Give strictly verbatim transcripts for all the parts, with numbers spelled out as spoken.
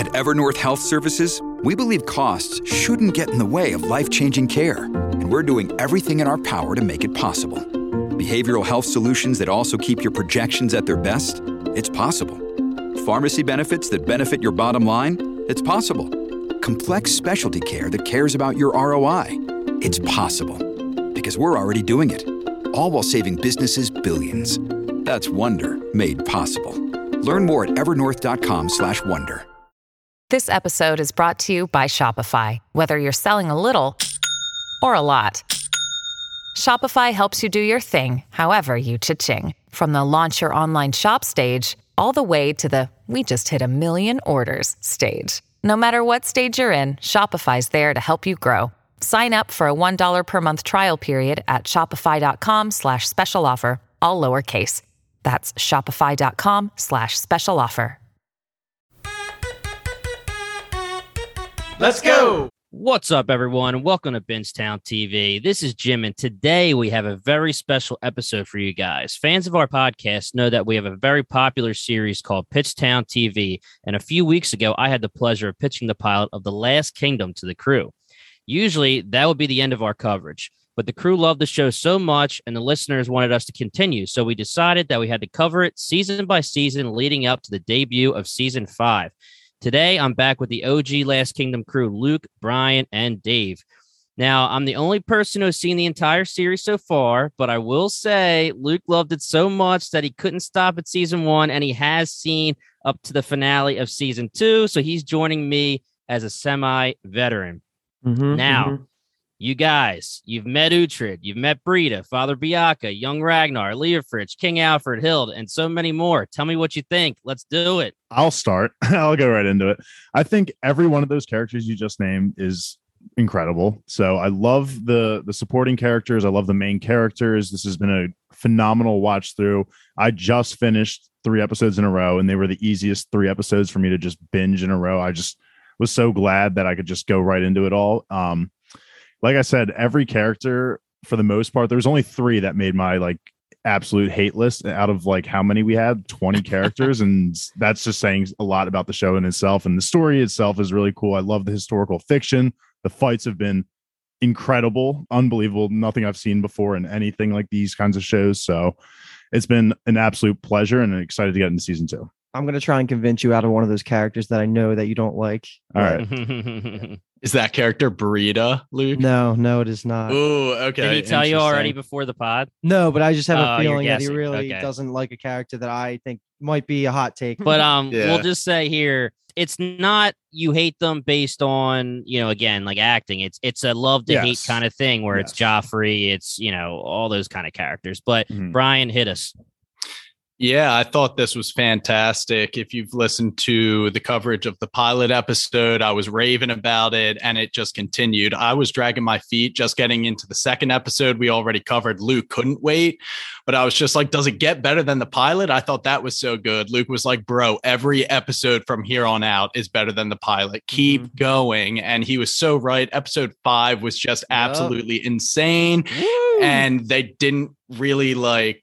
At Evernorth Health Services, we believe costs shouldn't get in the way of life-changing care, and we're doing everything in our power to make it possible. Behavioral health solutions that also keep your projections at their best? It's possible. Pharmacy benefits that benefit your bottom line? It's possible. Complex specialty care that cares about your R O I? It's possible. Because we're already doing it. All while saving businesses billions. That's Wonder made possible. Learn more at evernorth.com slash wonder. This episode is brought to you by Shopify. Whether you're selling a little or a lot, Shopify helps you do your thing, however you cha-ching. From the launch your online shop stage, all the way to the we just hit a million orders stage. No matter what stage you're in, Shopify's there to help you grow. Sign up for a one dollar per month trial period at shopify.com slash special offer, all lowercase. That's shopify.com slash special offer. Let's go! What's up, everyone? Welcome to Bingetown T V. This is Jim, and today we have a very special episode for you guys. Fans of our podcast know that we have a very popular series called Pitchtown T V, and a few weeks ago, I had the pleasure of pitching the pilot of The Last Kingdom to the crew. Usually, that would be the end of our coverage, but the crew loved the show so much, and the listeners wanted us to continue, so we decided that we had to cover it season by season leading up to the debut of Season five. Today, I'm back with the O G Last Kingdom crew, Luke, Brian, and Dave. Now, I'm the only person who has seen the entire series so far, but I will say Luke loved it so much that he couldn't stop at season one, and he has seen up to the finale of season two, so he's joining me as a semi-veteran. Mm-hmm, now, mm-hmm. You guys, you've met Uhtred, you've met Brita, Father Biaka, Young Ragnar, Leofric, King Alfred, Hild, and so many more. Tell me what you think. Let's do it. I'll start. I'll go right into it. I think every one of those characters you just named is incredible. So I love the the supporting characters. I love the main characters. This has been a phenomenal watch through. I just finished three episodes in a row, and they were the easiest three episodes for me to just binge in a row. I just was so glad that I could just go right into it all. Um, Like I said, every character, for the most part, there was only three that made my like absolute hate list out of like how many we had, twenty characters. And that's just saying a lot about the show in itself. And the story itself is really cool. I love the historical fiction. The fights have been incredible, unbelievable. Nothing I've seen before in anything like these kinds of shows. So it's been an absolute pleasure, and I'm excited to get into season two. I'm going to try and convince you out of one of those characters that I know that you don't like. All right. Is that character Brita, Luke? No, no, it is not. Oh, okay. Did he tell you already before the pod? No, but I just have a Oh, feeling you're that he guessing. really Okay. doesn't like a character that I think might be a hot take. But um, Yeah. we'll just say here, it's not you hate them based on, you know, again, like acting. It's it's a love to hate Yes. kind of thing where Yes. it's Joffrey, it's, you know, all those kind of characters. But Mhm. Brian, hit us. Yeah, I thought this was fantastic. If you've listened to the coverage of the pilot episode, I was raving about it, and it just continued. I was dragging my feet just getting into the second episode. We already covered Luke couldn't wait, but I was just like, does it get better than the pilot? I thought that was so good. Luke was like, bro, every episode from here on out is better than the pilot. Keep mm-hmm. going. And he was so right. Episode five was just absolutely yep. insane. Woo! And they didn't really like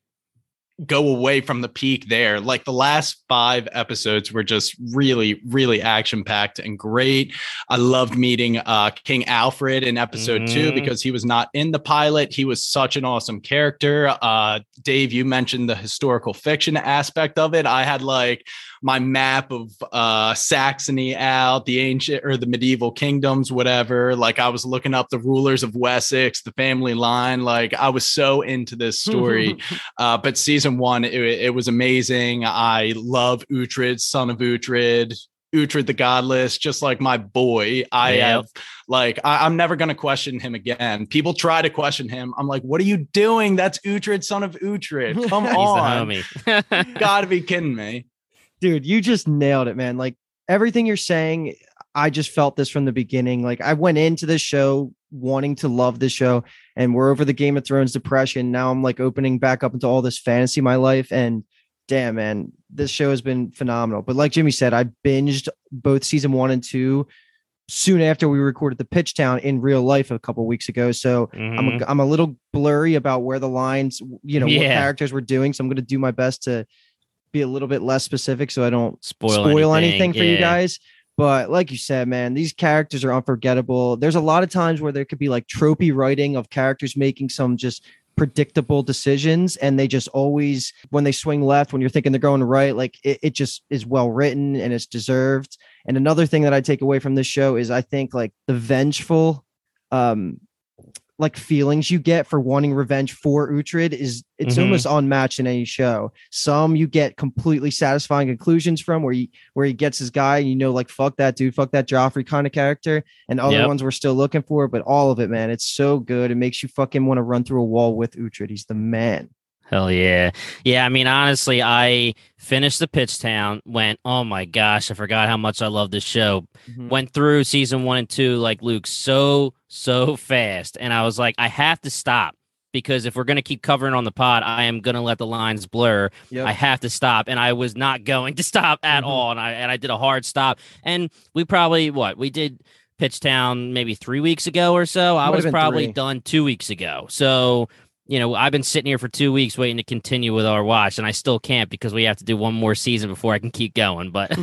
go away from the peak there. Like the last five episodes were just really, really action packed and great. I loved meeting uh, King Alfred in episode mm-hmm. two because he was not in the pilot. He was such an awesome character. Uh, Dave, you mentioned the historical fiction aspect of it. I had like my map of uh, Saxony out, the ancient or the medieval kingdoms, whatever. Like I was looking up the rulers of Wessex, the family line. Like I was so into this story. uh, but season one, it, it was amazing. I love Uhtred, son of Uhtred, Uhtred the Godless, just like my boy. I yeah. have like, I, I'm never going to question him again. People try to question him. I'm like, what are you doing? That's Uhtred, son of Uhtred. Come on. He's the homie. Gotta be kidding me. Dude, you just nailed it, man. Like everything you're saying, I just felt this from the beginning. Like I went into this show wanting to love this show, and we're over the Game of Thrones depression. Now I'm like opening back up into all this fantasy in my life. And damn, man, this show has been phenomenal. But like Jimmy said, I binged both season one and two soon after we recorded the Pitchtown in real life a couple weeks ago. So mm-hmm. I'm a, I'm a little blurry about where the lines, you know, yeah. what characters we're doing. So I'm going to do my best to be a little bit less specific so I don't spoil, spoil anything, anything for yeah. you guys. But like you said, man, these characters are unforgettable. There's a lot of times where there could be like tropey writing of characters making some just predictable decisions, and they just always, when they swing left, when you're thinking they're going right, like it, it just is well written and it's deserved. And another thing that I take away from this show is I think like the vengeful um like feelings you get for wanting revenge for Uhtred is it's Mhm. almost unmatched in any show. Some you get completely satisfying conclusions from where he where he gets his guy, and you know, like fuck that dude, fuck that Joffrey kind of character, and other Yep. ones we're still looking for. But all of it, man, it's so good. It makes you fucking want to run through a wall with Uhtred. He's the man. Hell yeah. Yeah, I mean, honestly, I finished the Pitch Town, went, oh my gosh, I forgot how much I love this show. Mhm. Went through season one and two, like Luke, so, so fast. And I was like, I have to stop because if we're going to keep covering on the pod, I am going to let the lines blur. Yep. I have to stop. And I was not going to stop at Mhm. all. And I, and I did a hard stop. And we probably, what, we did Pitch Town maybe three weeks ago or so. I Might have was been probably three. done two weeks ago. So, you know, I've been sitting here for two weeks waiting to continue with our watch, and I still can't because we have to do one more season before I can keep going. But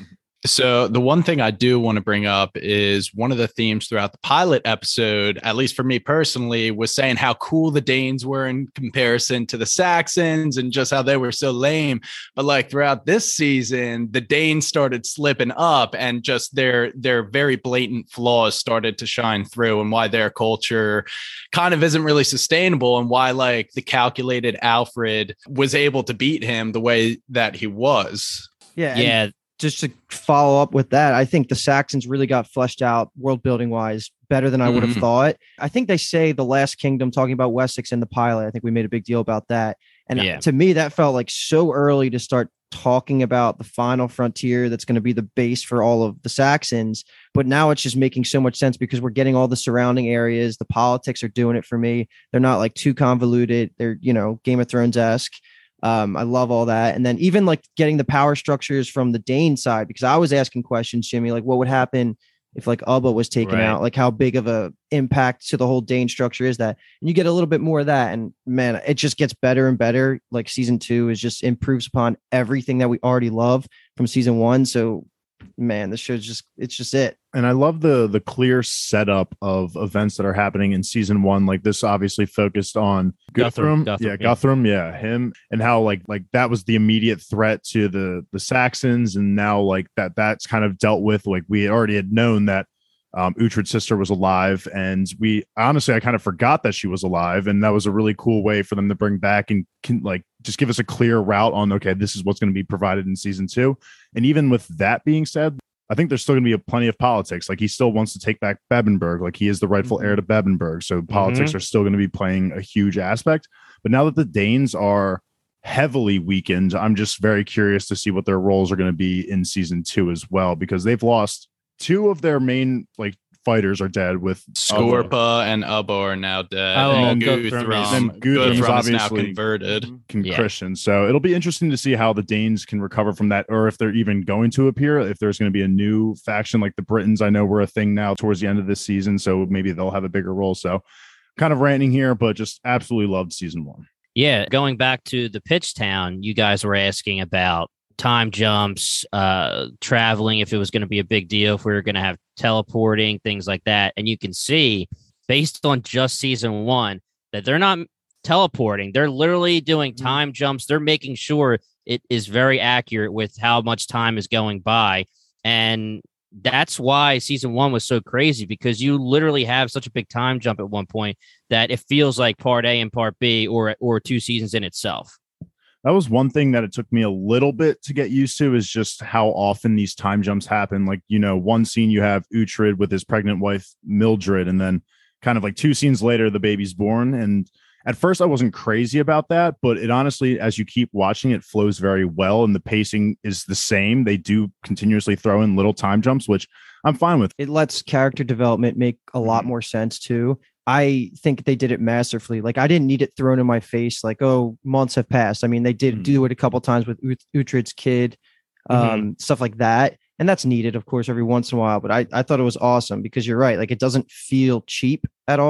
So the one thing I do want to bring up is one of the themes throughout the pilot episode, at least for me personally, was saying how cool the Danes were in comparison to the Saxons and just how they were so lame. But like throughout this season, the Danes started slipping up and just their their very blatant flaws started to shine through, and why their culture kind of isn't really sustainable, and why like the calculated Alfred was able to beat him the way that he was. Yeah. and yeah, Just to follow up with that, I think the Saxons really got fleshed out world building wise better than I would have Mhm. thought. I think they say the Last Kingdom, talking about Wessex in the pilot. I think we made a big deal about that. And Yeah. to me, that felt like so early to start talking about the final frontier that's going to be the base for all of the Saxons. But now it's just making so much sense because we're getting all the surrounding areas. The politics are doing it for me. They're not like too convoluted. They're, you know, Game of Thrones-esque. Um, I love all that. And then even like getting the power structures from the Dane side, because I was asking questions, Jimmy, like what would happen if like Ubba was taken Right. out, like how big of a impact to the whole Dane structure is that? And you get a little bit more of that. And man, it just gets better and better. Like season two is just improves upon everything that we already love from season one. So man, this show's just, it's just it. And I love the the clear setup of events that are happening in season one. Like this obviously focused on Guthrum, Guthrum, Guthrum, yeah, yeah. Guthrum, yeah, him, and how like like that was the immediate threat to the the Saxons, and now like that that's kind of dealt with. Like we already had known that um, Uhtred's sister was alive, and we honestly I kind of forgot that she was alive, and that was a really cool way for them to bring back and can like just give us a clear route on okay, this is what's going to be provided in season two. And even with that being said, I think there's still going to be a plenty of politics. Like he still wants to take back Bebenberg. Like he is the rightful Mhm. heir to Bebenberg. So politics are still going to be playing a huge aspect. But now that the Danes are heavily weakened, I'm just very curious to see what their roles are going to be in season two as well, because they've lost two of their main like fighters are dead with Ubba. Scorpa and Ubba are now dead. Oh, and Guthrum is- Guthrum, Then Guthrum is Guthrum is now obviously- converted. Can Yeah. Christian. So it'll be interesting to see how the Danes can recover from that, or if they're even going to appear, if there's going to be a new faction like the Britons. I know we're a thing now towards the end of this season, so maybe they'll have a bigger role. So kind of ranting here, but just absolutely loved season one. yeah, going back to the Pitch Town, you guys were asking about time jumps, uh, traveling, if it was going to be a big deal, if we were going to have teleporting, things like that. And you can see, based on just season one, that they're not teleporting. They're literally doing time jumps. They're making sure it is very accurate with how much time is going by. And that's why season one was so crazy, because you literally have such a big time jump at one point that it feels like part A and part B, or or two seasons in itself. That was one thing that it took me a little bit to get used to, is just how often these time jumps happen. Like, you know, one scene you have Uhtred with his pregnant wife, Mildred, and then kind of like two scenes later, the baby's born. And at first I wasn't crazy about that, but it honestly, as you keep watching, it flows very well. And the pacing is the same. They do continuously throw in little time jumps, which I'm fine with. It lets character development make a lot more sense too. I think they did it masterfully. Like I didn't need it thrown in my face. Like, oh, months have passed. I mean, they did Mhm. do it a couple times with Ut- Uhtred's kid, um, stuff like that. And that's needed, of course, every once in a while. But I, I thought it was awesome because you're right. Like it doesn't feel cheap at all.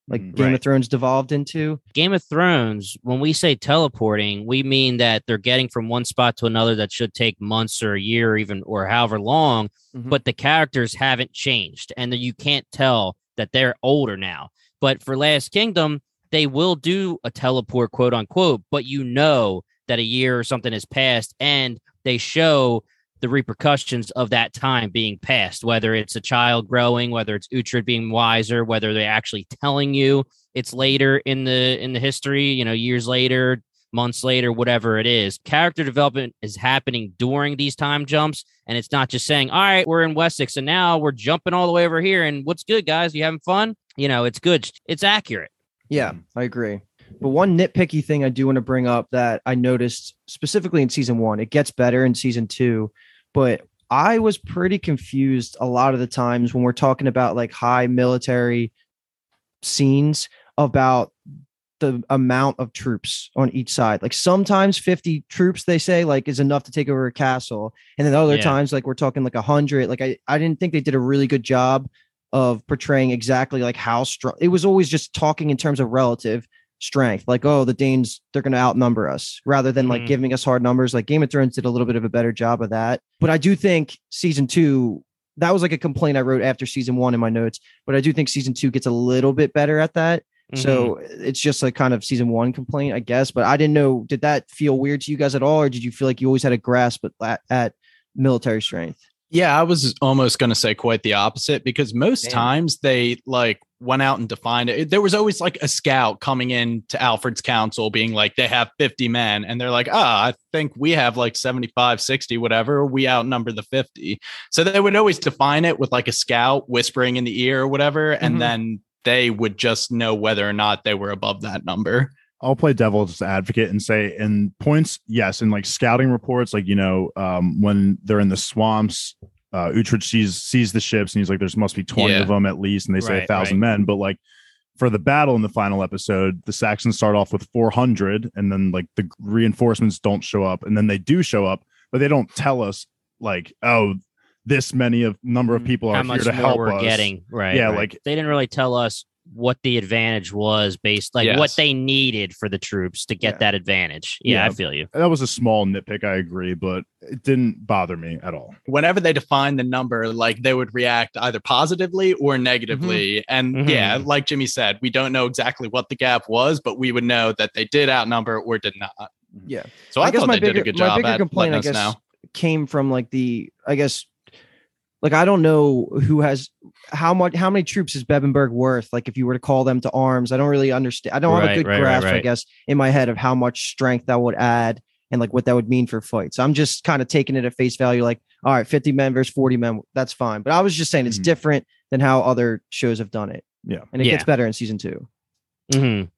like Mm, Game right. of Thrones devolved into. Game of Thrones, when we say teleporting, we mean that they're getting from one spot to another that should take months or a year or even or however long, Mhm. but the characters haven't changed and you can't tell that they're older now. But for Last Kingdom, they will do a teleport, quote unquote, but you know that a year or something has passed and they show the repercussions of that time being passed, whether it's a child growing, whether it's Uhtred being wiser, whether they're actually telling you it's later in the in the history, you know, years later, months later, whatever it is. Character development is happening during these time jumps, and it's not just saying, all right, we're in Wessex, and now we're jumping all the way over here, and what's good, guys? You having fun? You know, it's good. It's accurate. Yeah, I agree. But one nitpicky thing I do want to bring up that I noticed specifically in season one, it gets better in season two, but I was pretty confused a lot of the times when we're talking about like high military scenes about the amount of troops on each side. Like sometimes fifty troops, they say, like is enough to take over a castle. And then other Yeah. times, like we're talking like a hundred. Like I, I didn't think they did a really good job of portraying exactly like how strong. It was always just talking in terms of relative strength. Like, oh, the Danes, they're going to outnumber us rather than like Mhm. giving us hard numbers. Like Game of Thrones did a little bit of a better job of that. But I do think season two, that was like a complaint I wrote after season one in my notes. But I do think season two gets a little bit better at that. So it's just like kind of season one complaint, I guess. But I didn't know, did that feel weird to you guys at all? Or did you feel like you always had a grasp at, at military strength? Yeah, I was almost going to say quite the opposite because most Damn. times they like went out and defined it. There was always like a scout coming in to Alfred's council being like, they have fifty men. And they're like, ah, I think we have like seventy-five, sixty, whatever. We outnumber the fifty. So they would always define it with like a scout whispering in the ear or whatever. And Mhm. then they would just know whether or not they were above that number. I'll play devil's advocate and say in points, yes, in like scouting reports, like you know, um, when they're in the swamps, uh, Uhtred sees sees the ships and he's like, "There's must be twenty Yeah. of them at least," and they say a Right, thousand men. But like for the battle in the final episode, the Saxons start off with four hundred, and then like the reinforcements don't show up, and then they do show up, but they don't tell us like, oh, this many of number of people how are here much to more help we're us. getting. Right. Yeah, right. like- they didn't really tell us what the advantage was based like Yes. what they needed for the troops to get Yeah. that advantage. Yeah, Yeah. I feel you. That was a small nitpick, I agree, but it didn't bother me at all. Whenever they defined the number, like they would react either positively or negatively. And Mhm. yeah, like Jimmy said, we don't know exactly what the gap was, but we would know that they did outnumber or did not. Yeah. So I, I guess thought my they bigger, did a good my job bigger at complaint, letting I us guess, know. came from like the, I guess, like I don't know who has how much, how many troops is Bebenberg worth? Like if you were to call them to arms, I don't really understand. I don't have Right, a good right, right, grasp, I right. guess, in my head of how much strength that would add and like what that would mean for fights. I'm just kind of taking it at face value, like, all right, fifty men versus forty men, that's fine. But I was just saying it's Mhm. different than how other shows have done it, Yeah. and it Yeah. gets better in season two. Mhm.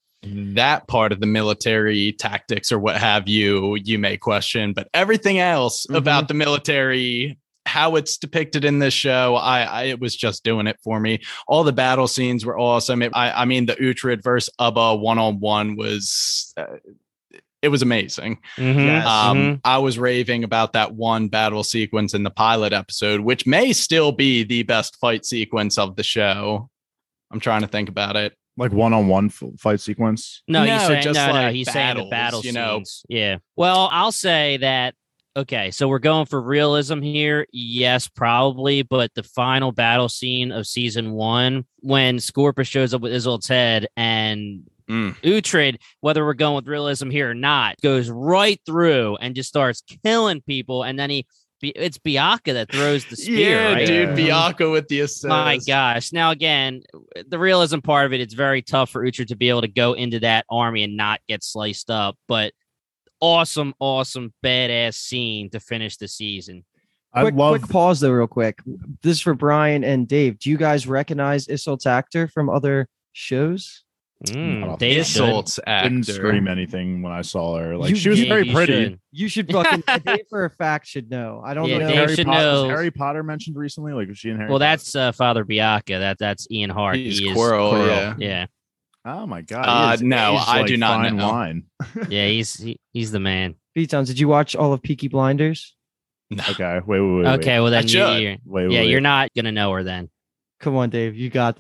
That part of the military tactics or what have you, you may question, but everything else Mhm. about the military, how it's depicted in this show, I, I it was just doing it for me. All the battle scenes were awesome. It, I, I mean, the Uhtred versus Ubba one on one was, uh, it was amazing. Mhm. Yes. Um, Mhm. I was raving about that one battle sequence in the pilot episode, which may still be the best fight sequence of the show. I'm trying to think about it. Like one-on-one f- fight sequence. No, No, he's saying just no, no. like He's saying the battles, battle you know. scenes. Yeah. Well, I'll say that. Okay, so we're going for realism here. Yes, probably, but the final battle scene of season one, when Scorpus shows up with Isolde's head and Mm. Uhtred, whether we're going with realism here or not, goes right through and just starts killing people, and then he. It's Bianca that throws the spear, Yeah, right? dude, Yeah. Bianca with the assist. My gosh. Now, again, the realism part of it, it's very tough for Uhtred to be able to go into that army and not get sliced up. But awesome, awesome, badass scene to finish the season. I Quick, love quick pause though, real quick. This is for Brian and Dave. Do you guys recognize Isolde's actor from other shows? Mm, Not off Dave the should. Assault's didn't actor. scream anything when I saw her. Like You- she was you- very you pretty. should. You should fucking Dave for a fact should know. I don't Yeah, know. Dave Harry should Potter, know. Was Harry Potter mentioned recently? Like was she in Harry? Well, Potter? that's uh, Father Bianca. That that's Ian Hart. He's he is Quirrell, yeah. Yeah, Oh my god. Uh, he is no, aged I like do not fine know. wine. yeah. He's he, he's the man. B-Towns, did you watch all of Peaky Blinders? No. Okay, wait, wait, wait. Okay, well I then you, should. you're, wait, wait, yeah, wait. you're not gonna know her then. Come on, Dave. You got this.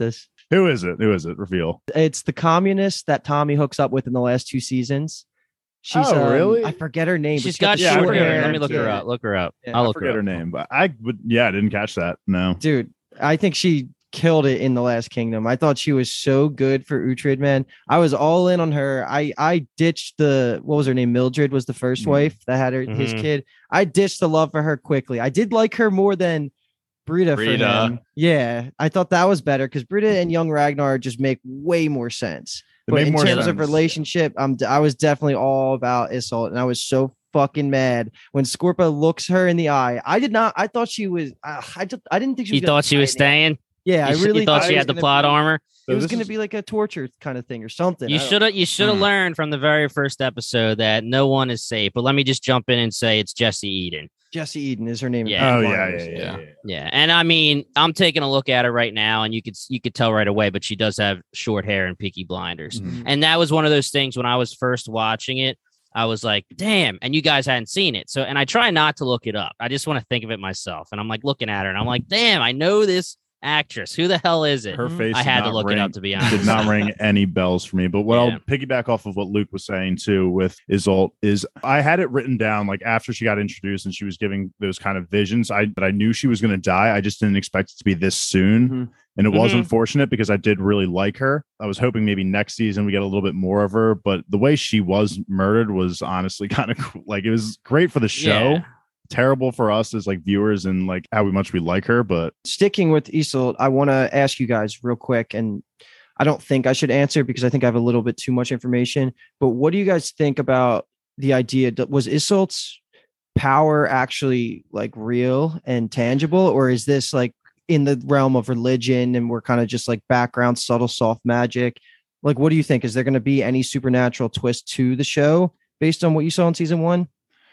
Who is it? Who is it? Reveal. It's the communist that Tommy hooks up with in the last two seasons. She's Oh, um, really? I forget her name. but She's she's got the yeah, I short forget hair. her Let name, me look too. her up. Look her up. Yeah, I'll I look forget her her up. name, but I would. Yeah, I didn't catch that. No. Dude, I think she killed it in the Last Kingdom. I thought she was so good for Uhtred, man. I was all in on her. I I ditched the what was her name? Mildred was the first Mhm. wife that had her his Mhm. kid. I ditched the love for her quickly. I did like her more than Brita for Brita. him. Yeah, I thought that was better because Brita and young Ragnar just make way more sense. It But made in more terms of sense. relationship, I'm I was definitely all about Isolde, and I was so fucking mad when Scorpa looks her in the eye. I did not. I thought she was. Uh, I just. I didn't think she You was. gonna thought she die was in the end. staying? Yeah, I You sh- really you thought it she was had the gonna plot be- armor? So It was this going to is- be like a torture kind of thing or something. You I don't should have you should have Hmm. learned from the very first episode that no one is safe. But let me just jump in and say it's Jesse Eden. Jesse Eden is her name. in Yeah. Oh Peaky yeah, yeah, Blinders. yeah, Yeah. yeah. Yeah, and I mean, I'm taking a look at her right now, and you could you could tell right away. But she does have short hair and Peaky Blinders, Mhm. and that was one of those things when I was first watching it. I was like, damn, and you guys hadn't seen it, so and I try not to look it up. I just want to think of it myself, and I'm like looking at her, and I'm like, damn, I know this actress. Who the hell is it? Her face. I did had to not look ring, it up to be honest. Did not ring any bells for me. But what Yeah. I'll piggyback off of what Luke was saying too with Isolde is I had it written down like after she got introduced and she was giving those kind of visions. I but I knew she was going to die. I just didn't expect it to be this soon. Mhm. And it was Mhm. unfortunate because I did really like her. I was hoping maybe next season we get a little bit more of her, but the way she was murdered was honestly kind of cool. Like it was great for the show. Yeah. Terrible for us as like viewers and like how much we like her, but Sticking with Isolde, I want to ask you guys real quick, and I don't think I should answer because I think I have a little bit too much information. But what do you guys think about the idea? Was Isolde's power actually like real and tangible, or is this like in the realm of religion and we're kind of just like background, subtle, soft magic? Like, what do you think? Is there going to be any supernatural twist to the show based on what you saw in season one?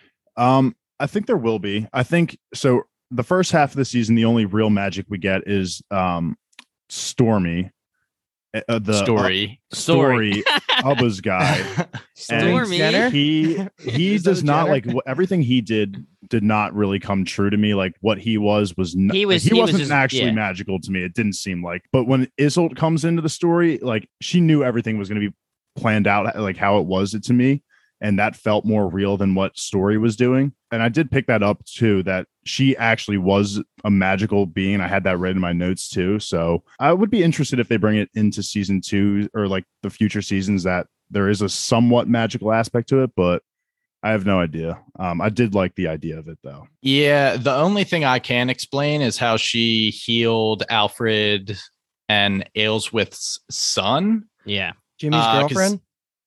Um, I think there will be. I think so. The first half of the season, the only real magic we get is um, Stormy, uh, the Story. uh, Story, Ubba's guy. And Stormy. Jenner? He he Is that does a not Jenner? like what, everything he did did not really come true to me. Like what he was was not, He was- like, he, he was wasn't just- actually yeah. magical to me. It didn't seem like. But when Isolde comes into the story, like she knew everything was going to be planned out, like how it was it to me. And that felt more real than what Story was doing. And I did pick that up too, that she actually was a magical being. I had that read in my notes too. So I would be interested if they bring it into season two or like the future seasons that there is a somewhat magical aspect to it, but I have no idea. Um, I did like the idea of it though. Yeah, the only thing I can explain is how she healed Alfred and Aylesworth's son. Yeah, Jimmy's Uh, 'cause- girlfriend?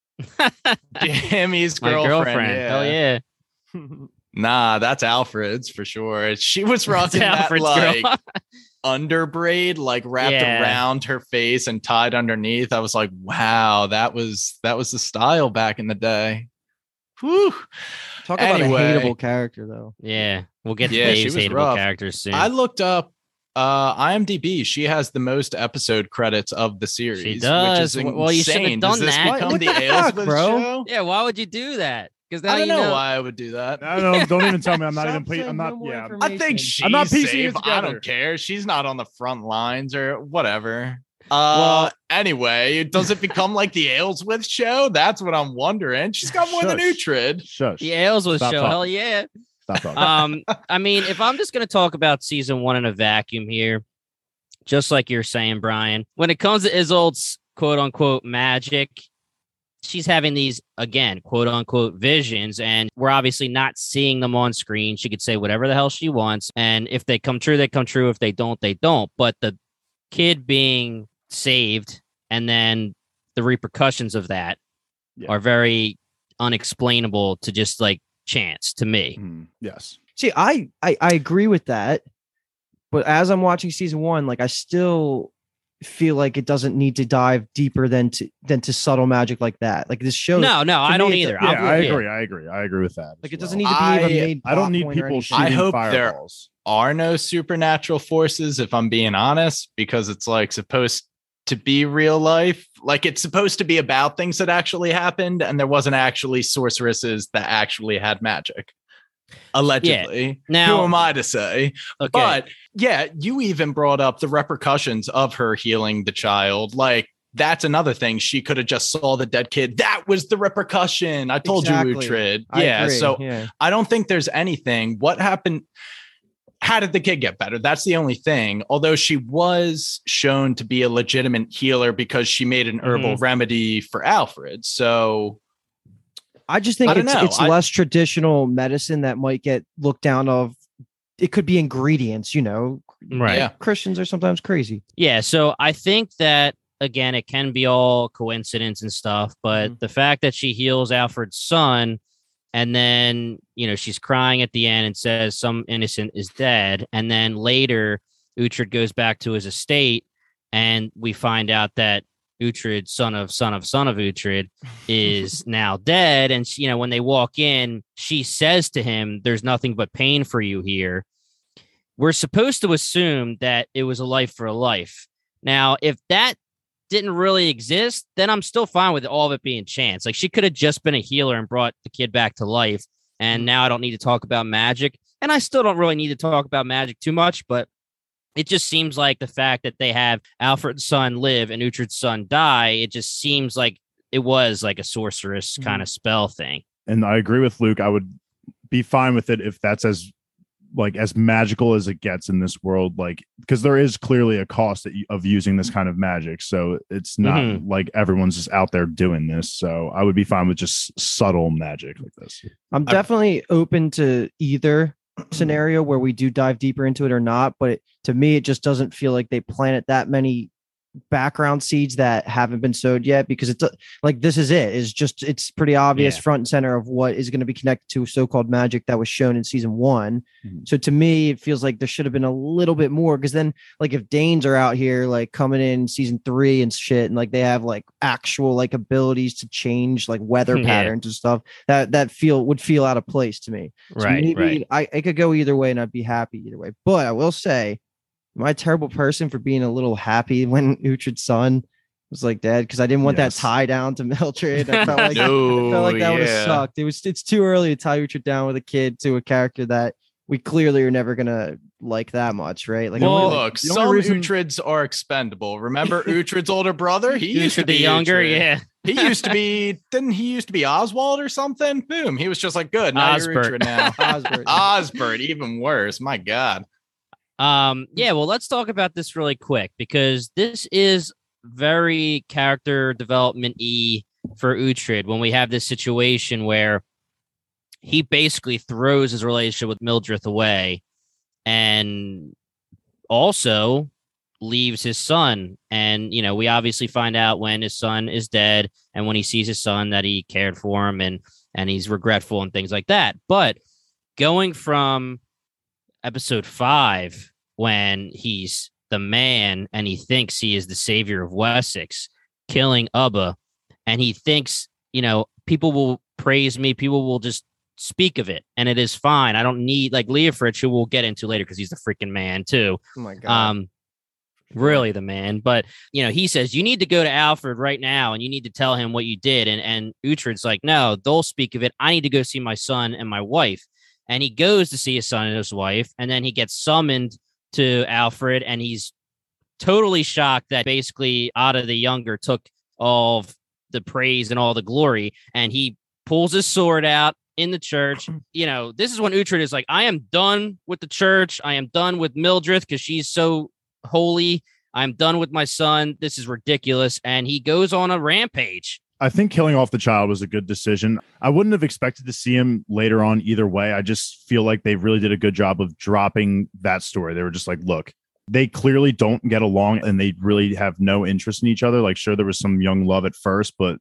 Jimmy's my girlfriend. girlfriend. yeah. Hell yeah, Nah, that's Alfred's for sure. She was rocking that Alfred's like girl. under braid, like wrapped Yeah. around her face and tied underneath. I was like, wow, that was that was the style back in the day. Whew. Talk about Anyway. a hateable character, though. yeah. We'll get to Yeah, she Dave's was hateable rough. characters soon. I looked up uh IMDb. She has the most episode credits of the series. She Which does. is Well, you should have insane. done Does this that. become What the, the fuck, Aylesworth bro? show? yeah, why would you do that? Because I don't know, why I would do that. I don't know. Don't even tell me. I'm not Stop even. Ple- saying I'm no not. more Yeah. information. I think she's I'm not piecing safe. it I together. don't care. She's not on the front lines or whatever. Uh, Well- anyway, does it become like the Aylesworth show? That's what I'm wondering. She's got more than Shush. Uhtred. Shush. the Aylesworth Stop show? talking. Hell yeah. Stop talking. um, I mean, if I'm just going to talk about season one in a vacuum here, just like you're saying, Brian, when it comes to Isolde's quote unquote magic, she's having these, again, quote unquote visions, and we're obviously not seeing them on screen. She could say whatever the hell she wants. And if they come true, they come true. If they don't, they don't. But the kid being saved and then the repercussions of that Yeah. are very unexplainable to just like chance to me. Mhm. Yes. See, I, I I agree with that, but as I'm watching season one, like I still feel like it doesn't need to dive deeper than to than to subtle magic like that. Like this show, No, no, I me, don't it- either. Yeah, I'll- I agree. I agree. I agree with that. like as it doesn't well. need to be I- even made. I don't plot need point or people anything. I shooting hope there- fireballs. Are no supernatural forces, if I'm being honest, because it's like supposed to be real life. Like it's supposed to be about things that actually happened, and there wasn't actually sorceresses that actually had magic. Allegedly. Yeah. Now, who am I to say? Okay. But yeah, you even brought up the repercussions of her healing the child. Like, that's another thing. She could have just saw the dead kid. That was the repercussion. I told Exactly. you, Uhtred. I Yeah. agree, So yeah. I don't think there's anything. What happened? How did the kid get better? That's the only thing. Although she was shown to be a legitimate healer because she made an herbal Mhm. remedy for Alfred. So I just think I don't it's know. it's I- less traditional medicine that might get looked down of. It could be ingredients, you know. Right. Yeah. Christians are sometimes crazy. Yeah, so I think that again, it can be all coincidence and stuff, but Mhm. the fact that she heals Alfred's son, and then you know she's crying at the end and says some innocent is dead, and then later Uhtred goes back to his estate, and we find out that Uhtred, son of son of son of Uhtred, is now dead. And she, you know, when they walk in, she says to him, "There's nothing but pain for you here." We're supposed to assume that it was a life for a life. Now, if that didn't really exist, then I'm still fine with all of it being chance. Like, she could have just been a healer and brought the kid back to life. And now I don't need to talk about magic. And I still don't really need to talk about magic too much, but it just seems like the fact that they have Alfred's son live and Uhtred's son die, it just seems like it was like a sorceress kind of spell thing. And I agree with Luke. I would be fine with it if that's as like as magical as it gets in this world, like because there is clearly a cost that you, of using this kind of magic. So it's not Mhm. like everyone's just out there doing this. So I would be fine with just subtle magic like this. I'm definitely open to either scenario where we do dive deeper into it or not, but it, to me, it just doesn't feel like they planted that many background seeds that haven't been sowed yet, because it's like this is it is just it's pretty obvious Yeah. front and center of what is going to be connected to so-called magic that was shown in season one. Mhm. So to me, it feels like there should have been a little bit more, because then like if Danes are out here like coming in season three and shit, and like they have like actual like abilities to change like weather Yeah. patterns and stuff, that that feel would feel out of place to me. So Right, maybe right. I, I could go either way and I'd be happy either way. But I will say, am I a terrible person for being a little happy when Uhtred's son was like dead? Because I didn't want Yes. that tie down to Mildred. I felt like, No, I felt like that would have yeah. sucked. It was it's too early to tie Uhtred down with a kid to a character that we clearly are never gonna like that much, right? Like, Well, I'm really- look, the only some reason- Uhtred's are expendable. Remember Uhtred's older brother? He used to Uhtred be the younger, Uhtred. yeah. He used to be, didn't he used to be Oswald or something? Boom. He was just like, good. Now you're Osbert. Uhtred now. Osbert. Osbert, even worse. My God. Um, yeah, well, let's talk about this really quick, because this is very character development y for Uhtred when we have this situation where he basically throws his relationship with Mildred away and also leaves his son. And, you know, we obviously find out when his son is dead and when he sees his son that he cared for him and and he's regretful and things like that. But going from episode five, when he's the man and he thinks he is the savior of Wessex, killing Ubba, and he thinks, you know, people will praise me, people will just speak of it, and it is fine. I don't need like Leofric, who we'll get into later because he's the freaking man too. Oh my god. Um, really the man. But you know, he says you need to go to Alfred right now and you need to tell him what you did. And and Uhtred's like, no, they'll speak of it. I need to go see my son and my wife. And he goes to see his son and his wife, and then he gets summoned to Alfred, and he's totally shocked that basically Ada the Younger took all of the praise and all the glory, and he pulls his sword out in the church. You know, this is when Uhtred is like, I am done with the church. I am done with Mildred because she's so holy. I'm done with my son. This is ridiculous. And he goes on a rampage. I think killing off the child was a good decision. I wouldn't have expected to see him later on either way. I just feel like they really did a good job of dropping that story. They were just like, look, they clearly don't get along and they really have no interest in each other. Like, sure, there was some young love at first, but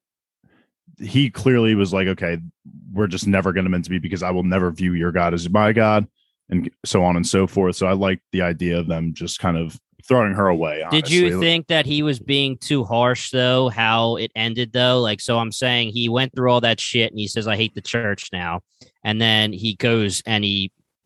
he clearly was like, okay, we're just never going to meant to be, because I will never view your God as my God, and so on and so forth. So I like the idea of them just kind of throwing her away. Did you honestly. think that he was being too harsh, though, how it ended, though? Like, so I'm saying he went through all that shit and he says, I hate the church now. And then he goes and he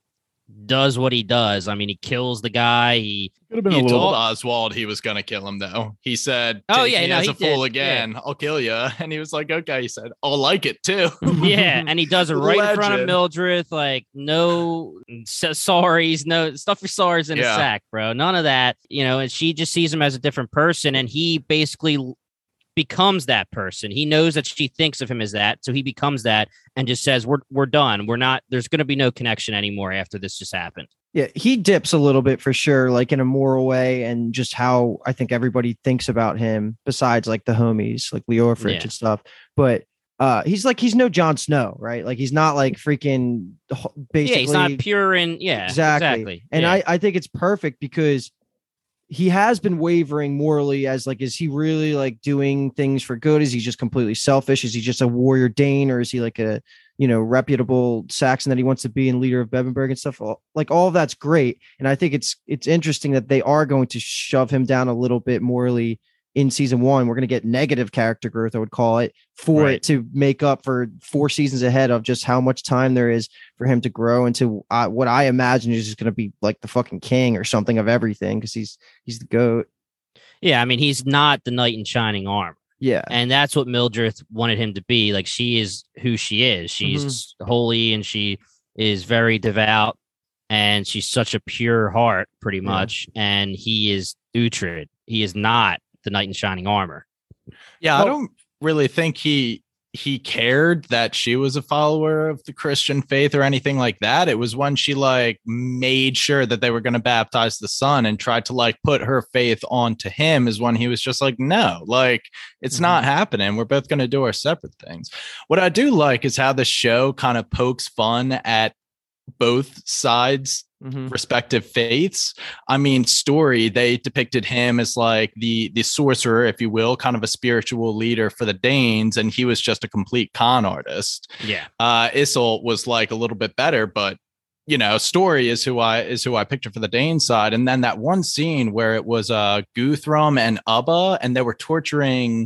does what he does. I mean, he kills the guy. He Could have been He a little. told Oswald he was going to kill him, though. He said, Oh, Take yeah, me no, as he a fool did. again. I'll kill you. And he was like, okay. He said, I'll like it, too. yeah, and he does it right in front of Legend. Mildred. Like, no s- sorries, no stuff your sorries in Yeah. a sack, bro. None of that, you know. And she just sees him as a different person, and he basically l- becomes that person. He knows that she thinks of him as that, so he becomes that and just says, "We're we're done. We're not. There's going to be no connection anymore after this just happened." Yeah, he dips a little bit for sure, like in a moral way, and just how I think everybody thinks about him, besides like the homies, like Leo Fritz Yeah. and stuff. But uh, he's like he's no Jon Snow, right? Like he's not like freaking h- basically. Yeah, he's not pure and yeah, exactly. exactly. And Yeah. I I think it's perfect because he has been wavering morally as like, is he really like doing things for good? Is he just completely selfish? Is he just a warrior Dane, or is he like a, you know, reputable Saxon that he wants to be and leader of Bebenberg and stuff? All- Like all of that's great. And I think it's, it's interesting that they are going to shove him down a little bit morally in season one. We're going to get negative character growth, I would call it, for Right. it to make up for four seasons ahead of just how much time there is for him to grow into uh, what I imagine is just going to be like the fucking king or something of everything, because he's he's the goat. yeah, I mean, he's not the knight in shining armor. Yeah. And that's what Mildred wanted him to be. Like, she is who she is. She's holy and she is very devout and she's such a pure heart, pretty much. And he is Uhtred. He is not the knight in shining armor. Yeah, Well- I don't really think he he cared that she was a follower of the Christian faith or anything like that. It was when she like made sure that they were going to baptize the son and tried to like put her faith onto him is when he was just like, no, like it's Mhm. not happening. We're both going to do our separate things. What I do like is how the show kind of pokes fun at both sides Mhm. respective faiths. I mean, story, they depicted him as like the the sorcerer, if you will, kind of a spiritual leader for the Danes, and he was just a complete con artist. Yeah. Uh Issel was like a little bit better, but you know, story is who I is who I picture for the Dane side. And then that one scene where it was uh Guthrum and Ubba, and they were torturing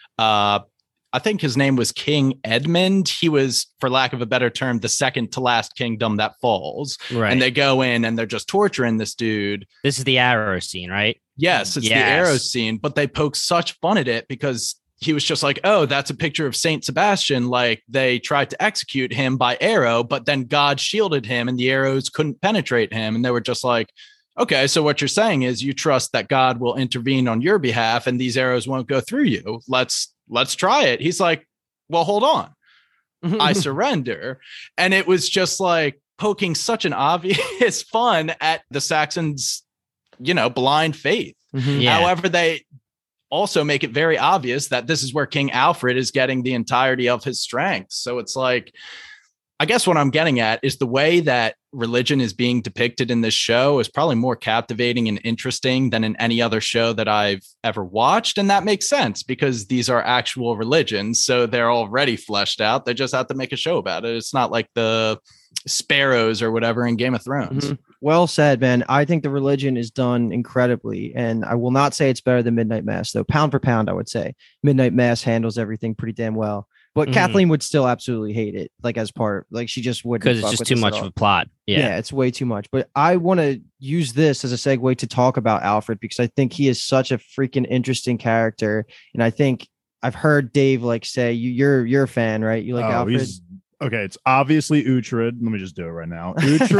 uh I think his name was King Edmund. He was, for lack of a better term, the second to last kingdom that falls. Right. And they go in and they're just torturing this dude. this is the arrow scene, right? Yes, it's Yes. the arrow scene, but they poke such fun at it because he was just like, oh, that's a picture of Saint Sebastian. Like they tried to execute him by arrow, but then God shielded him and the arrows couldn't penetrate him. And they were just like, okay, so what you're saying is you trust that God will intervene on your behalf and these arrows won't go through you. Let's let's try it. He's like, well, hold on. I surrender. And it was just like poking such an obvious fun at the Saxons, you know, blind faith. Mhm. Yeah. However, they also make it very obvious that this is where King Alfred is getting the entirety of his strength. So it's like, I guess what I'm getting at is the way that religion is being depicted in this show is probably more captivating and interesting than in any other show that I've ever watched. And that makes sense because these are actual religions. So they're already fleshed out. They just have to make a show about it. It's not like the sparrows or whatever in Game of Thrones. Mhm. Well said, man. I think the religion is done incredibly, and I will not say it's better than Midnight Mass, though. Pound for pound, I would say Midnight Mass handles everything pretty damn well. But Mhm. Kathleen would still absolutely hate it, like as part, like she just wouldn't Because it's fuck just with too this at much all. of a plot. Yeah. Yeah. it's way too much. But I want to use this as a segue to talk about Alfred because I think he is such a freaking interesting character, and I think I've heard Dave like say you, you're you're a fan, right? You like Oh, Alfred? he's- okay, it's obviously Uhtred. Let me just do it right now.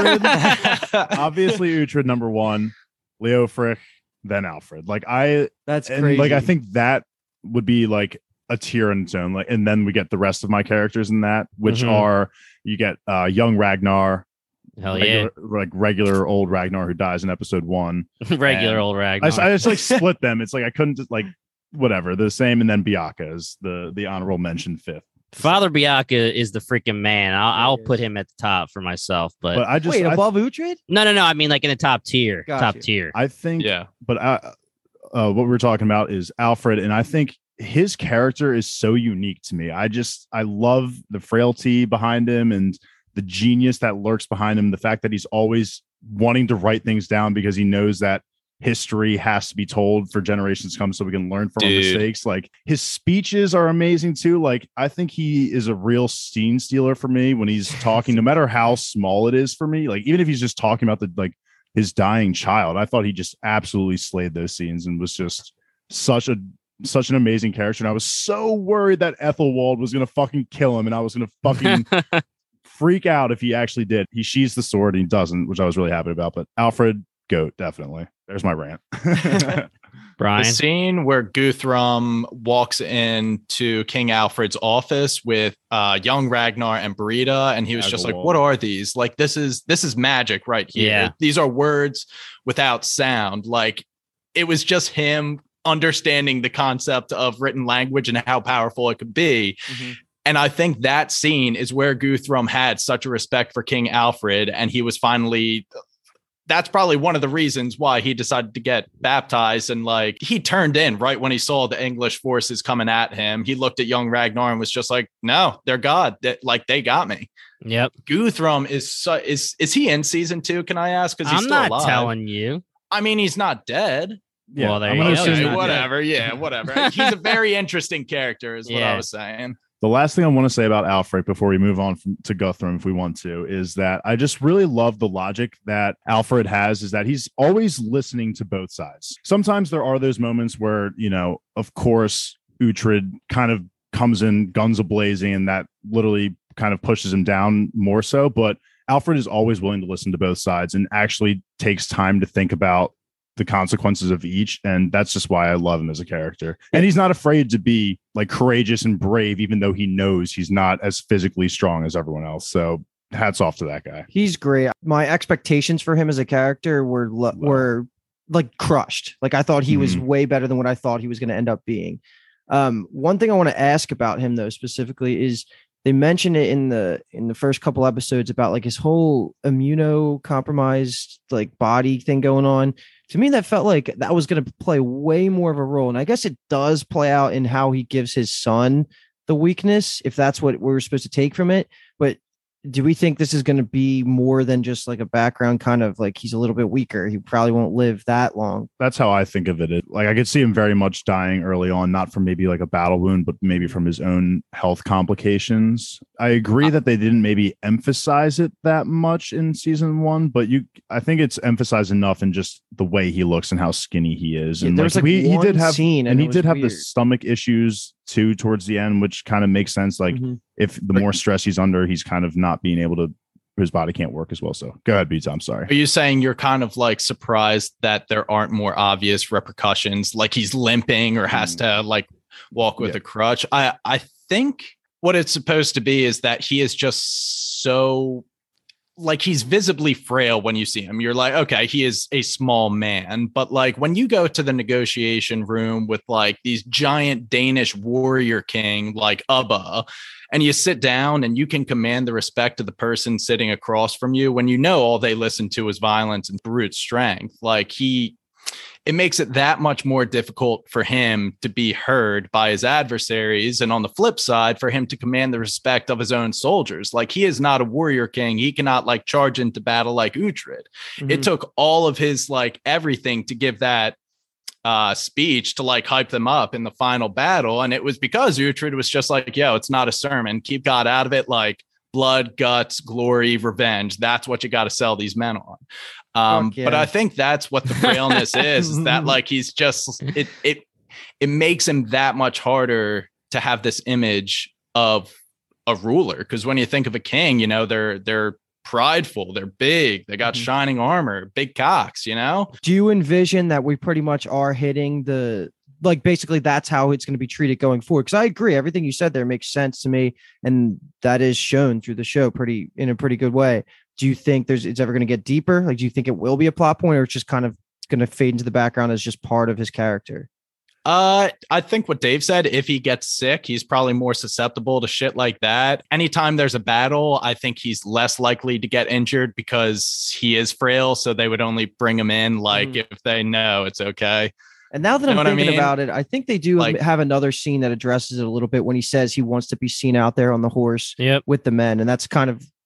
Uhtred, obviously Uhtred number one, Leofric, then Alfred. Like I, That's and crazy. like I think that would be like a tier in its own. Like, and then we get the rest of my characters in that, which Mhm. are you get uh young Ragnar, Hell regular, like regular old Ragnar who dies in episode one. yeah. Regular and old I Ragnar. just, I just like split them. It's like I couldn't just like whatever the same, and then Biaka is the the honorable mention fifth. Father Biaka is the freaking man. I'll, I'll is. put him at the top for myself. But, But I just Wait, I, above Uhtred? no, no, no. I mean, like in the top tier. Got top you. tier. I think Yeah. but I, uh, what we're talking about is Alfred, and I think his character is so unique to me. I just I love the frailty behind him and the genius that lurks behind him. The fact that he's always wanting to write things down because he knows that history has to be told for generations to come so we can learn from Dude. our mistakes. Like his speeches are amazing too. Like I think he is a real scene stealer for me when he's talking, no matter how small it is for me. Like even if he's just talking about the like his dying child, I thought he just absolutely slayed those scenes and was just such a such an amazing character. And I was so worried that Ethelwald was gonna fucking kill him, and I was gonna fucking freak out if he actually did. He sheathes the sword and he doesn't, which I was really happy about. But Alfred, goat, definitely. There's my rant. Brian, the scene where Guthrum walks into King Alfred's office with uh, young Ragnar and Brita, and he was just like, "What are these? Like, this is this is magic right here. Yeah. These are words without sound." Like, it was just him understanding the concept of written language and how powerful it could be. Mm-hmm. And I think that scene is where Guthrum had such a respect for King Alfred, and he was finally. That's probably one of the reasons why he decided to get baptized. And like he turned in right when he saw the English forces coming at him. He looked at young Ragnar and was just like, no, they're God. That like they got me. Yep. Guthrum is so, is is he in season two? Can I ask? Because he's I'm still not alive. telling you. I mean, he's not dead. Yeah, Well, there I'm you gonna go. assume Okay, that- whatever. Yeah, whatever. He's a very interesting character, is what Yeah. I was saying. The last thing I want to say about Alfred before we move on from, to Guthrum, if we want to, is that I just really love the logic that Alfred has, is that he's always listening to both sides. Sometimes there are those moments where, you know, of course, Uhtred kind of comes in guns a-blazing and that literally kind of pushes him down more so. But Alfred is always willing to listen to both sides and actually takes time to think about the consequences of each, and that's just why I love him as a character. And he's not afraid to be like courageous and brave, even though he knows he's not as physically strong as everyone else. So hats off to that guy. He's great. My expectations for him as a character were lo- Wow. were like crushed. Like I thought he was Mhm. way better than what I thought he was going to end up being. Um, one thing I want to ask about him though specifically is they mentioned it in the in the first couple episodes about like his whole immunocompromised like body thing going on. To me, that felt like that was going to play way more of a role. And I guess it does play out in how he gives his son the weakness, if that's what we're supposed to take from it. But do we think this is going to be more than just like a background kind of like he's a little bit weaker? He probably won't live that long. That's how I think of it. It- Like I could see him very much dying early on, not from maybe like a battle wound, but maybe from his own health complications. I agree that they didn't maybe emphasize it that much in season one, but you, I think it's emphasized enough in just the way he looks and how skinny he is. And There like, was like we, he one did have, scene and it he was did have the weird. stomach issues too towards the end, which kind of makes sense. Like Mhm. if the more stress he's under, he's kind of not being able to. His body can't work as well. So go ahead, Beats. I'm sorry. Are you saying you're kind of like surprised that there aren't more obvious repercussions, like he's limping or has to like walk with Yeah. a crutch? I I think what it's supposed to be is that he is just so like he's visibly frail when you see him. You're like, okay, he is a small man. But like when you go to the negotiation room with like these giant Danish warrior king like Ubba, and you sit down and you can command the respect of the person sitting across from you when you know all they listen to is violence and brute strength. Like he, it makes it that much more difficult for him to be heard by his adversaries. And on the flip side, for him to command the respect of his own soldiers. Like he is not a warrior king. He cannot like charge into battle like Uhtred. Mhm. It took all of his like everything to give that uh speech to like hype them up in the final battle, and it was because Uhtred was just like, yo, it's not a sermon, keep God out of it, like blood, guts, glory, revenge, that's what you got to sell these men on. Um Fuck but yeah. I think that's what the frailness is is that like he's just it it it makes him that much harder to have this image of a ruler, because when you think of a king, you know, they're they're prideful, they're big, they got Mhm. shining armor, big cocks, you know. Do you envision that we pretty much are hitting the like basically that's how it's going to be treated going forward? Because I agree, everything you said there makes sense to me, and that is shown through the show pretty in a pretty good way. Do you think there's it's ever going to get deeper? Like, do you think it will be a plot point, or it's just kind of going to fade into the background as just part of his character? Uh, I think what Dave said, if he gets sick, he's probably more susceptible to shit like that. Anytime there's a battle, I think he's less likely to get injured because he is frail. So they would only bring him in like Mhm. if they know it's okay. And now that You know I'm what I thinking mean? about it, I think they do Like- have another scene that addresses it a little bit when he says he wants to be seen out there on the horse Yep. with the men, and that's kind of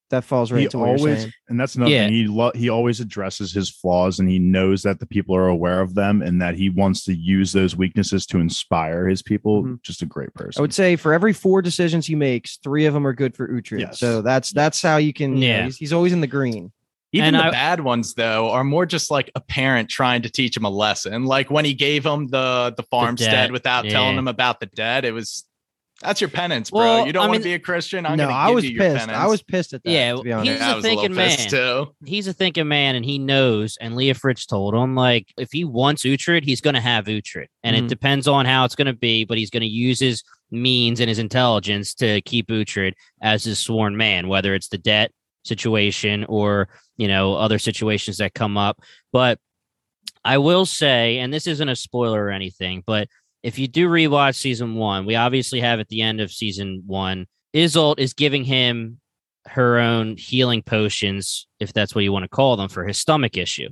that falls right he into what always, you're saying. and that's another Yeah. thing. He lo- he always addresses his flaws, and he knows that the people are aware of them, and that he wants to use those weaknesses to inspire his people. Mhm. Just a great person. I would say for every four decisions he makes, three of them are good for Uhtred. Yes. So that's that's how you can. Yeah, Yeah. he's, he's always in the green. Even And the I- bad ones, though, are more just like a parent trying to teach him a lesson. Like when he gave him the the farmstead debt, without yeah. telling him about the debt, it was that's your penance, bro. Well, you don't I want mean- to be a Christian. I'm no, gonna I give was you your pissed. penance. I was pissed at that. Yeah, to be honest. he's Yeah, I a was a little thinking pissed man. too. He's a thinking man, and he knows. And Leah Fritz told him, like, if he wants Uhtred, he's going to have Uhtred, and Mhm. it depends on how it's going to be. But he's going to use his means and his intelligence to keep Uhtred as his sworn man, whether it's the debt situation or you know other situations that come up. But I will say, and this isn't a spoiler or anything, but if you do rewatch season one, we obviously have at the end of season one, Isolde is giving him her own healing potions, if that's what you want to call them, for his stomach issue.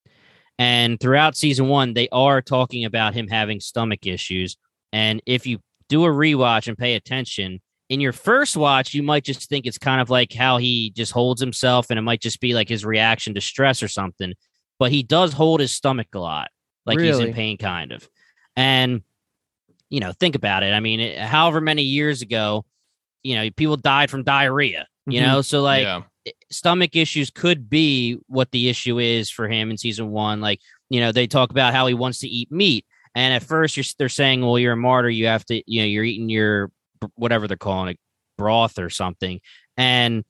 And throughout season one, they are talking about him having stomach issues. And if you do a rewatch and pay attention, in your first watch, you might just think it's kind of like how he just holds himself, and it might just be like his reaction to stress or something. But he does hold his stomach a lot, like he's Really? in pain, kind of. And you know, think about it. I mean, it, however many years ago, you know, people died from diarrhea, you Mhm. know, so like yeah. stomach issues could be what the issue is for him in season one. Like, you know, they talk about how he wants to eat meat. And at first you're, they're saying, well, you're a martyr. You have to, you know, you're eating your, whatever they're calling it, broth or something. And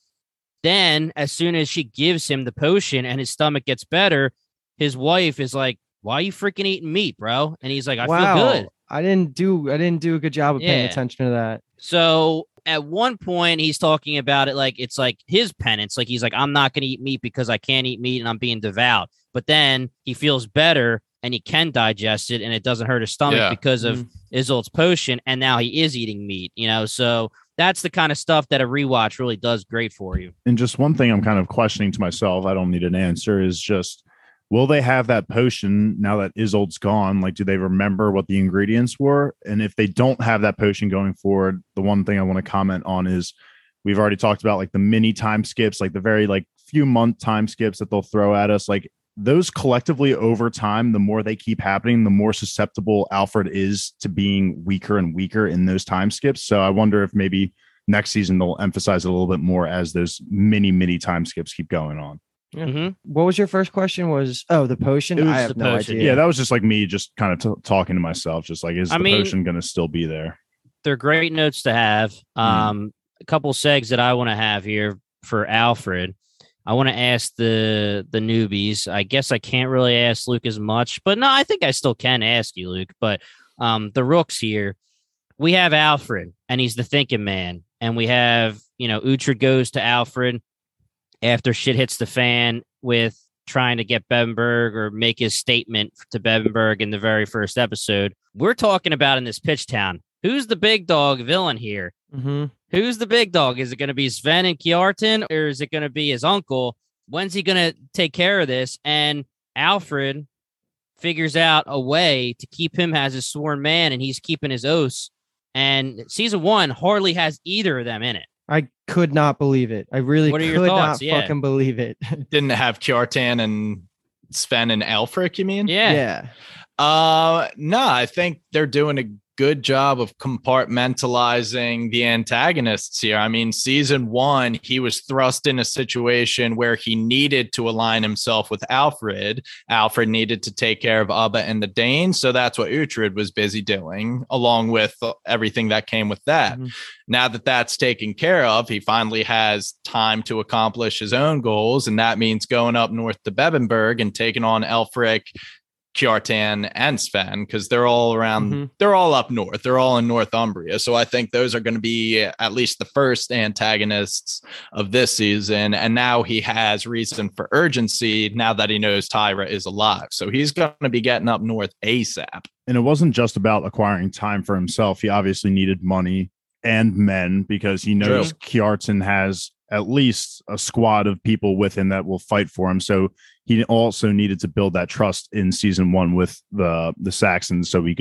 then as soon as she gives him the potion and his stomach gets better, his wife is like, why are you freaking eating meat, bro? And he's like, I wow. feel good. I didn't do I didn't do a good job of paying Yeah. attention to that. So at one point, he's talking about it like it's like his penance. Like he's like, I'm not going to eat meat because I can't eat meat and I'm being devout. But then he feels better and he can digest it and it doesn't hurt his stomach Yeah. because of Isolde's potion. And now he is eating meat, you know? So that's the kind of stuff that a rewatch really does great for you. And just one thing I'm kind of questioning to myself, I don't need an answer, is just, will they have that potion now that Isolde's gone? Like, do they remember what the ingredients were? And if they don't have that potion going forward, the one thing I want to comment on is we've already talked about like the mini time skips, like the very like few month time skips that they'll throw at us. Like those collectively over time, the more they keep happening, the more susceptible Alfred is to being weaker and weaker in those time skips. So I wonder if maybe next season they'll emphasize it a little bit more as those mini, mini time skips keep going on. Yeah. Mm-hmm. What was your first question? Was oh the potion? It was I have the no potion, idea. Yeah, that was just like me just kind of t- talking to myself, just like, is I the mean- potion going to still be there? They're great notes to have. Um, a couple segs that I want to have here for Alfred. I want to ask the the newbies. I guess I can't really ask Luke as much, but no, I think I still can ask you, Luke. But um, the rooks here, we have Alfred, and he's the thinking man, and we have you know Uhtred goes to Alfred after shit hits the fan with trying to get Bebenberg or make his statement to Bebenberg in the very first episode. We're talking about in this pitch town. Who's the big dog villain here? Mm-hmm. Who's the big dog? Is it going to be Sven and Kjartan, or is it going to be his uncle? When's he going to take care of this? And Alfred figures out a way to keep him as his sworn man, and he's keeping his oaths. And season one hardly has either of them in it. I could not believe it. I really What are could your not thoughts? Yeah. fucking believe it. Didn't have Kjartan and Sven and Alfric, you mean? Yeah. yeah. Uh, no, I think they're doing a good job of compartmentalizing the antagonists here. I mean, season one, he was thrust in a situation where he needed to align himself with Alfred. Alfred needed to take care of Ubba and the Danes. So that's what Uhtred was busy doing, along with everything that came with that. Mhm. Now that that's taken care of, he finally has time to accomplish his own goals. And that means going up north to Bebenberg and taking on Elfric, Kjartan, and Sven, because they're all around, Mhm. they're all up north. They're all in Northumbria. So I think those are going to be at least the first antagonists of this season. And now he has reason for urgency now that he knows Tyra is alive. So he's going to be getting up north ASAP. And it wasn't just about acquiring time for himself. He obviously needed money and men because he knows Kjartan has at least a squad of people with him that will fight for him. So he also needed to build that trust in season one with the the Saxons so he could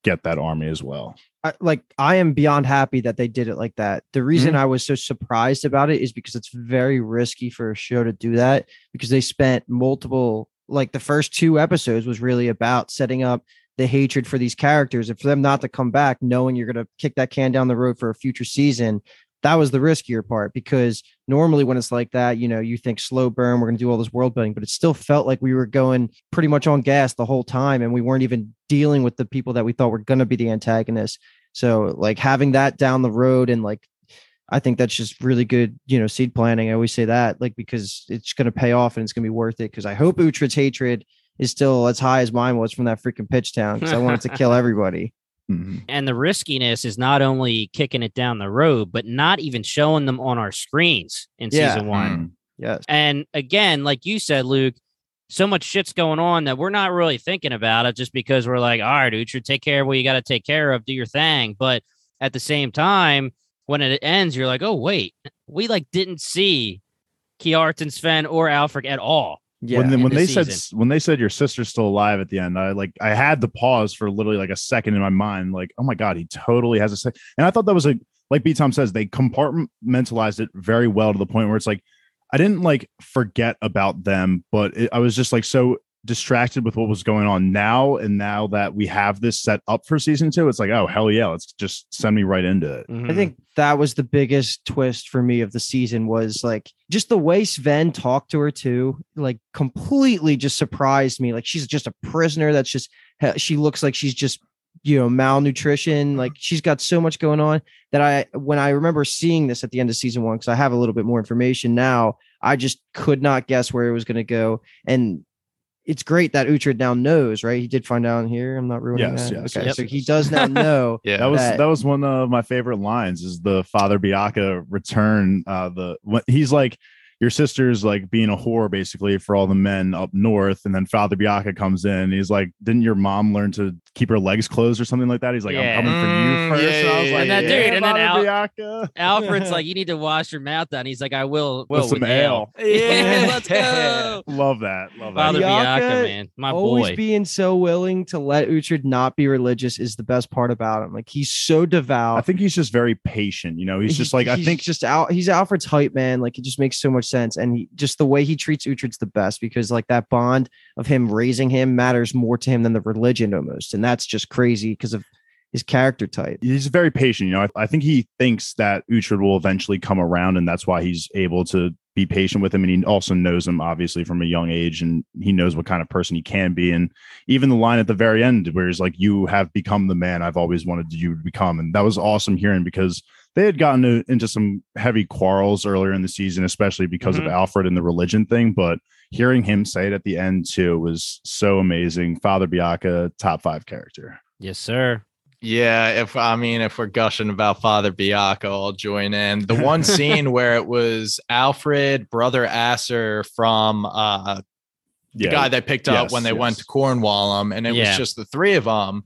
get that army as well. I, like I am beyond happy that they did it like that. The reason Mhm. I was so surprised about it is because it's very risky for a show to do that, because they spent multiple, like the first two episodes was really about setting up the hatred for these characters, and for them not to come back knowing you're going to kick that can down the road for a future season. That was the riskier part, because normally when it's like that, you know, you think slow burn, we're going to do all this world building, but it still felt like we were going pretty much on gas the whole time. And we weren't even dealing with the people that we thought were going to be the antagonists. So like having that down the road, and like, I think that's just really good, you know, seed planning. I always say that, like, because it's going to pay off and it's going to be worth it. Cause I hope Uhtred's hatred is still as high as mine was from that freaking pitch town, because I wanted to kill everybody. Mm-hmm. And the riskiness is not only kicking it down the road, but not even showing them on our screens in Yeah. season one. Mm. Yes. And again, like you said, Luke, so much shit's going on that we're not really thinking about it, just because we're like, all right, Uhtred, take care of what you got to take care of, do your thing. But at the same time, when it ends, you're like, oh, wait, we like didn't see Kiartan, Sven, or Alfred at all. Yeah. when, in when the they said season. when they said your sister's still alive at the end, I like I had to pause for literally like a second in my mind, like, oh my god, he totally has a sec. And I thought that was a, like B Tom says, they compartmentalized it very well to the point where it's like I didn't like forget about them, but it, I was just like so distracted with what was going on now. And now that we have this set up for season two, it's like, oh hell yeah, let's just send me right into it. Mhm. I think that was the biggest twist for me of the season, was like just the way Sven talked to her too, like completely just surprised me. Like she's just a prisoner. That's just, she looks like she's just, you know, malnutrition. Like she's got so much going on that I, when I remember seeing this at the end of season one, because I have a little bit more information now, I just could not guess where it was going to go. And it's great that Uhtred now knows, right? He did find out in here. I'm not ruining Yes, that. yes, okay, yes, so yes. he does now know. Yeah. That was that- that was one of my favorite lines, is the Father Biaka return. Uh, the what he's like, your sister's like being a whore basically for all the men up north, and then Father Biaka comes in. And he's like, didn't your mom learn to keep her legs closed or something like that? He's like, Yeah. I'm coming for you Mm, first. yeah, and I was yeah, like, And that yeah, dude, and then Father Al- Biaka. Alfred's like, you need to wash your mouth down. He's like, I will. With will some with ale. Yeah, let's go. Love that. Love that. Father Bianca, Bianca, man, my Always boy. being so willing to let Uhtred not be religious is the best part about him. Like he's so devout. I think he's just very patient. You know, he's just like, I he's think just out. He's Alfred's hype man. Like it just makes so much sense, and he just the way he treats Uhtred's the best, because like that bond of him raising him matters more to him than the religion almost, and that's just crazy because of his character type. he's very patient. You know, I, I think he thinks that Uhtred will eventually come around, and that's why he's able to be patient with him. And he also knows him obviously from a young age, and he knows what kind of person he can be. And even the line at the very end where he's like, you have become the man I've always wanted you to become. And that was awesome hearing, because they had gotten to, into some heavy quarrels earlier in the season, especially because Mhm. of Alfred and the religion thing. But hearing him say it at the end too was so amazing. Father Biaka, top five character. Yes, sir. Yeah, if I mean, if we're gushing about Father Biaka, I'll join in. The one scene where it was Alfred, Brother Asser from uh, the Yeah. guy they picked up Yes, when they yes. went to Cornwall, and it Yeah. was just the three of them.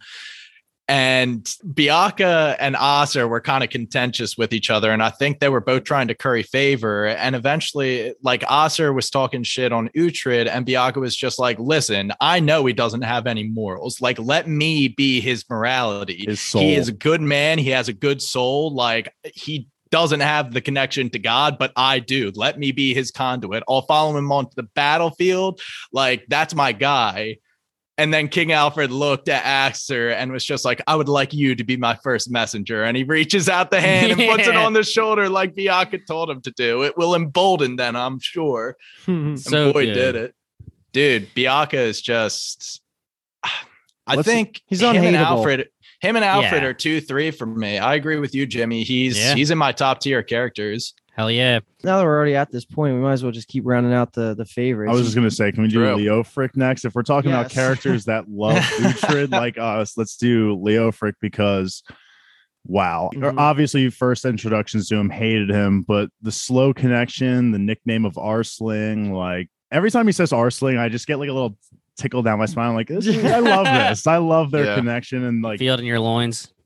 And Biaka and Asser were kind of contentious with each other, and I think they were both trying to curry favor. And eventually, like Asser was talking shit on Uhtred, and Biaka was just like, "Listen, I know he doesn't have any morals. Like, let me be his morality. His soul. He is a good man. He has a good soul. Like, he doesn't have the connection to God, but I do. Let me be his conduit. I'll follow him onto the battlefield. Like, that's my guy." And then King Alfred looked at Asser and was just like, I would like you to be my first messenger. And he reaches out the hand and puts it Yeah. on the shoulder like Biaka told him to do. It will embolden them, I'm sure. And So boy, good. did it. Dude, Biaka is just, I Let's- think he's him and unhateable. Alfred, him and Alfred Yeah. are two, three for me. I agree with you, Jimmy. He's Yeah. he's in my top tier characters. Hell yeah. Now that we're already at this point, we might as well just keep rounding out the the favorites. I was just gonna say, can we do True. Leofric next? If we're talking about Yes. characters that love Uhtred like us, let's do Leofric, because wow. Mhm. Obviously, first introductions to him, hated him, but the slow connection, the nickname of Arsling, like every time he says Arsling, I just get like a little tickle down my spine. I'm like, this is, I love this. I love their Yeah. connection, and like Feel it in your loins.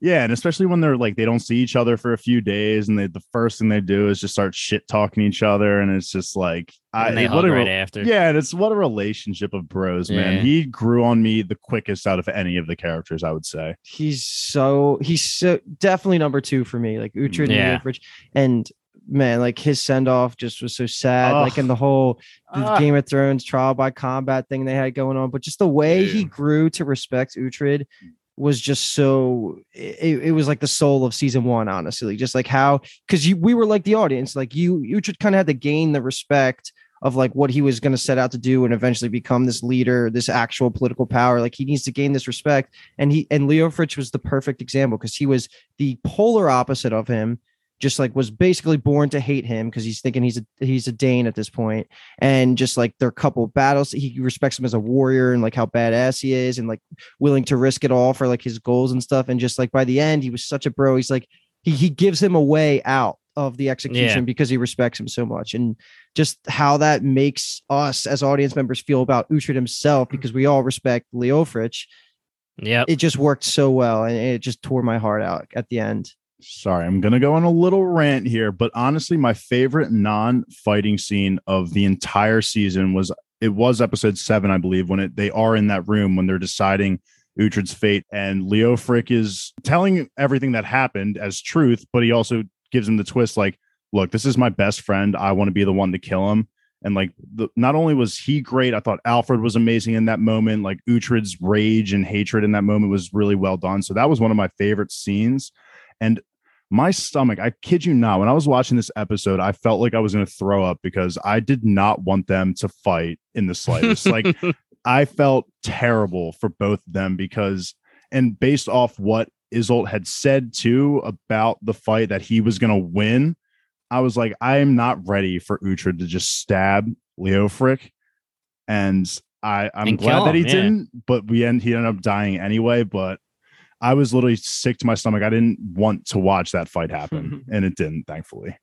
Yeah, and especially when they're like they don't see each other for a few days, and they, the first thing they do is just start shit talking each other, and it's just like and I they what hug a, right after. Yeah, and it's what a relationship of bros, man. Yeah. He grew on me the quickest out of any of the characters, I would say. He's so he's so definitely number two for me, like Uhtred Yeah. and Leofric. And man, like his send off just was so sad, Ugh. like in the whole the Ah. Game of Thrones trial by combat thing they had going on. But just the way he Dude. grew to respect Uhtred was just so it, it was like the soul of season one, honestly. Just like how because you we were like the audience, like you Uhtred kind of had to gain the respect of like what he was going to set out to do and eventually become this leader, this actual political power. Like he needs to gain this respect. And he and Leofric was the perfect example because he was the polar opposite of him, just like was basically born to hate him because he's thinking he's a he's a Dane at this point. And just like their couple battles, he respects him as a warrior and like how badass he is and like willing to risk it all for like his goals and stuff. And just like by the end, he was such a bro. He's like he he gives him a way out of the execution Yeah. because he respects him so much. And just how that makes us as audience members feel about Uhtred himself, because we all respect Leofric. Yep. It just worked so well, and it just tore my heart out at the end. Sorry, I'm gonna go on a little rant here, but honestly, my favorite non-fighting scene of the entire season was it was episode seven, I believe, when it they are in that room when they're deciding Uhtred's fate, and Leofric is telling everything that happened as truth, but he also gives him the twist, like, look, this is my best friend. I want to be the one to kill him. And like, the, not only was he great, I thought Alfred was amazing in that moment. Like Uhtred's rage and hatred in that moment was really well done. So that was one of my favorite scenes. And my stomach, I kid you not, when I was watching this episode, I felt like I was going to throw up because I did not want them to fight in the slightest. Like I felt terrible for both of them because, and based off what Isolde had said too about the fight that he was going to win, I was like, I am not ready for Uhtred to just stab Leofric. And I, I'm And glad kill that he him, yeah. didn't, but we end, he ended up dying anyway. But I was literally sick to my stomach. I didn't want to watch that fight happen, and it didn't, thankfully.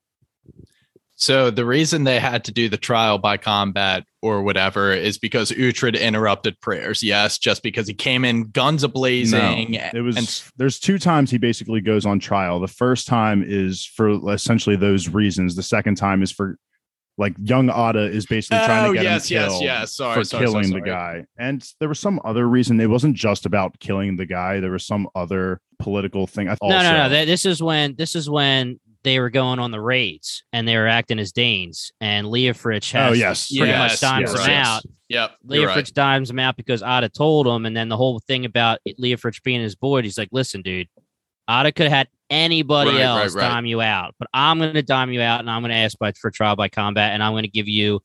So the reason they had to do the trial by combat or whatever is because Uhtred interrupted prayers. Yes, just because he came in guns a-blazing. No, it was and there's two times he basically goes on trial. The first time is for essentially those reasons. The second time is for like young Ada is basically trying Oh, to get yes, him yes, killed yes. Sorry, for sorry, killing sorry, the sorry. guy. And there was some other reason. It wasn't just about killing the guy. There was some other political thing. No, Also, no, no. Th- This is when this is when they were going on the raids and they were acting as Danes, and Leofric has Oh, yes. pretty Yes, much dimes yes, him yes. out. Yep. you're Leofric right. dimes him out because Ada told him, and then the whole thing about Leofric being his boy, he's like, listen, dude, Ada could have had anybody Right, right, else right. dime you out, but I'm going to dime you out, and I'm going to ask by, for trial by combat, and I'm going to give you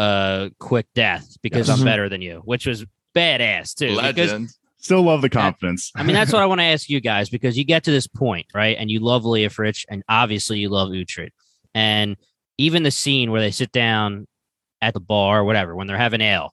a quick death because Yes. I'm better than you, which was badass too. Because Legend. still love the confidence. I mean, that's what I want to ask you guys, because you get to this point, right? And you love Leofric, and obviously you love Uhtred. And even the scene where they sit down at the bar or whatever, when they're having ale,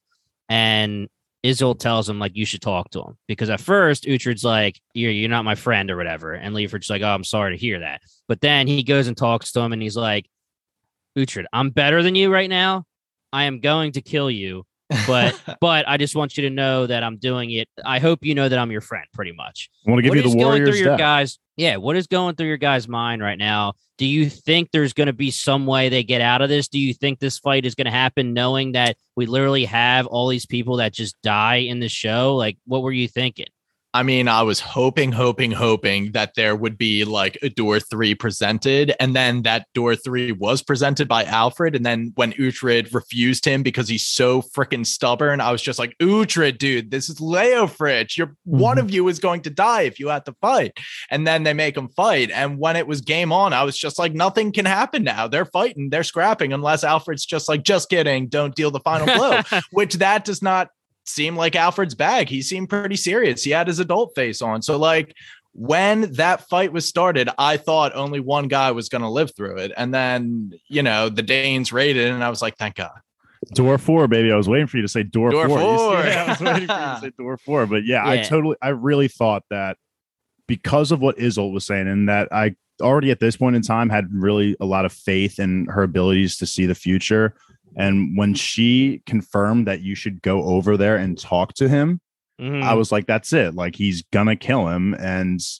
and Isolde tells him, like, you should talk to him. Because at first, Uhtred's like, you're, you're not my friend or whatever. And Leofric's like, oh, I'm sorry to hear that. But then he goes and talks to him, and he's like, Uhtred, I'm better than you right now. I am going to kill you. but but I just want you to know that I'm doing it. I hope you know that I'm your friend, pretty much. I want to give What you is the going warrior's through your death. guys? Yeah, what is going through your guys' mind right now? Do you think there's going to be some way they get out of this? Do you think this fight is going to happen, knowing that we literally have all these people that just die in the show? Like, what were you thinking? I mean, I was hoping, hoping, hoping that there would be like a door three presented, and then that door three was presented by Alfred. And then when Uhtred refused him because he's so freaking stubborn, I was just like, Uhtred, dude, this is Leofric. You're Mm-hmm. one of you is going to die if you have to fight. And then they make him fight. And when it was game on, I was just like, nothing can happen now. They're fighting, they're scrapping, unless Alfred's just like, just kidding, don't deal the final blow, which that does not seem like Alfred's bag. He seemed pretty serious. He had his adult face on. So like when that fight was started, I thought only one guy was going to live through it. And then, you know, the Danes raided, and I was like, thank God. Door four, baby. I was waiting for you to say door, Door four. You see- four. Yeah, I was waiting for you to say door four. But yeah, I Yeah. totally, I really thought that because of what Isolde was saying, and that I already at this point in time had really a lot of faith in her abilities to see the future. And when she confirmed that you should go over there and talk to him, Mhm. I was like, that's it. Like, he's gonna kill him. And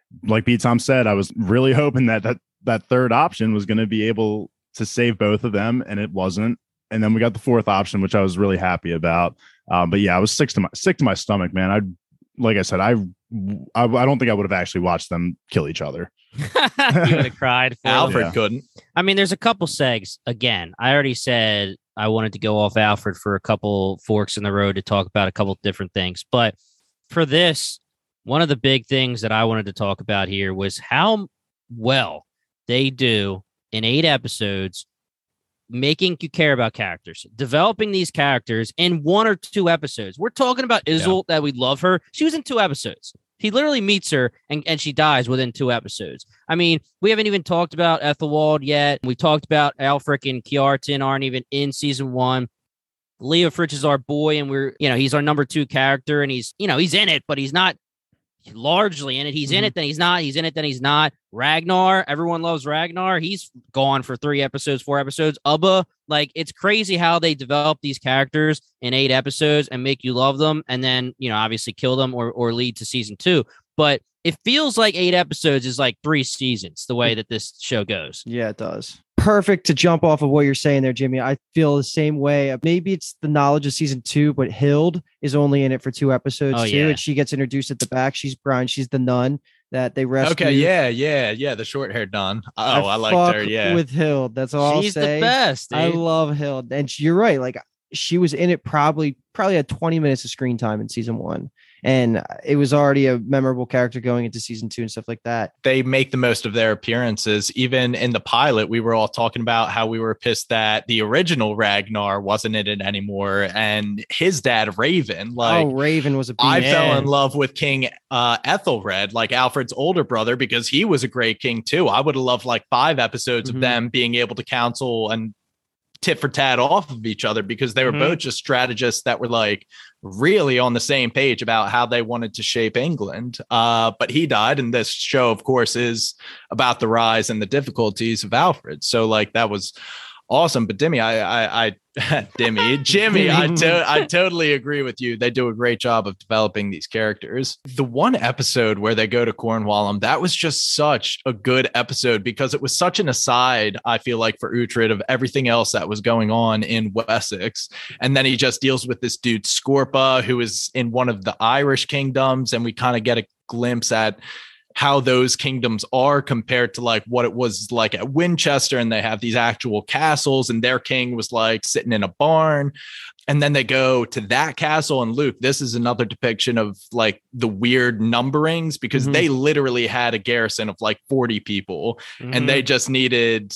like B Tom said, I was really hoping that that, that third option was going to be able to save both of them, and it wasn't. And then we got the fourth option, which I was really happy about. Um, but yeah, I was sick to my sick to my stomach, man. I like I said, I I, I don't think I would have actually watched them kill each other. You would have cried. For Alfred Yeah. couldn't. I mean, there's a couple segs. Again, I already said I wanted to go off Alfred for a couple forks in the road to talk about a couple different things. But for this, one of the big things that I wanted to talk about here was how well they do in eight episodes, making you care about characters, developing these characters in one or two episodes. We're talking about Izzle, that we love her. She was in two episodes. He literally meets her and, and she dies within two episodes. I mean, we haven't even talked about Ethelwald yet. We talked about Alfric and Kjartan aren't even in season one. Leo Fritz is our boy, and we're, you know, he's our number two character, and he's, you know, he's in it, but he's not largely in it. He's mm-hmm. in it, then he's not. He's in it, then he's not. Ragnar, everyone loves Ragnar. He's gone for three episodes, four episodes. Ubba, like, it's crazy how they develop these characters in eight episodes and make you love them, and then, you know, obviously kill them or or lead to season two. But it feels like eight episodes is like three seasons, the way that this show goes. Yeah, it does. Perfect to jump off of what you're saying there, Jimmy. I feel the same way. Maybe it's the knowledge of season two, but Hild is only in it for two episodes oh, too, yeah. and she gets introduced at the back. She's Brian. She's the nun that they rescue. Okay, yeah, yeah, yeah. The short haired nun. Oh, I, I liked her. Yeah, with Hild. That's all She's I'll say. the best. Dude. I love Hild, and she, you're right. Like, she was in it probably probably had twenty minutes of screen time in season one. And it was already a memorable character going into season two and stuff like that. They make the most of their appearances. Even in the pilot, we were all talking about how we were pissed that the original Ragnar wasn't in it anymore. And his dad, Raven, like, oh, Raven was a beast. I fell in love with King uh, Ethelred, like Alfred's older brother, because he was a great king too. I would have loved like five episodes mm-hmm. of them being able to counsel and tit for tat off of each other, because they were mm-hmm. both just strategists that were like really on the same page about how they wanted to shape England. Uh, but he died. And this show, of course, is about the rise and the difficulties of Alfred. So like, that was awesome. But Dimmy, I, I, I Dimmy, Jimmy, I, to- I totally agree with you. They do a great job of developing these characters. The one episode where they go to Cornwall, that was just such a good episode, because it was such an aside, I feel like, for Uhtred of everything else that was going on in Wessex. And then he just deals with this dude, Scorpa, who is in one of the Irish kingdoms. And we kind of get a glimpse at how those kingdoms are compared to like what it was like at Winchester. And they have these actual castles, and their king was like sitting in a barn. And then they go to that castle. And Luke, this is another depiction of like the weird numberings, because mm-hmm. they literally had a garrison of like forty people mm-hmm. and they just needed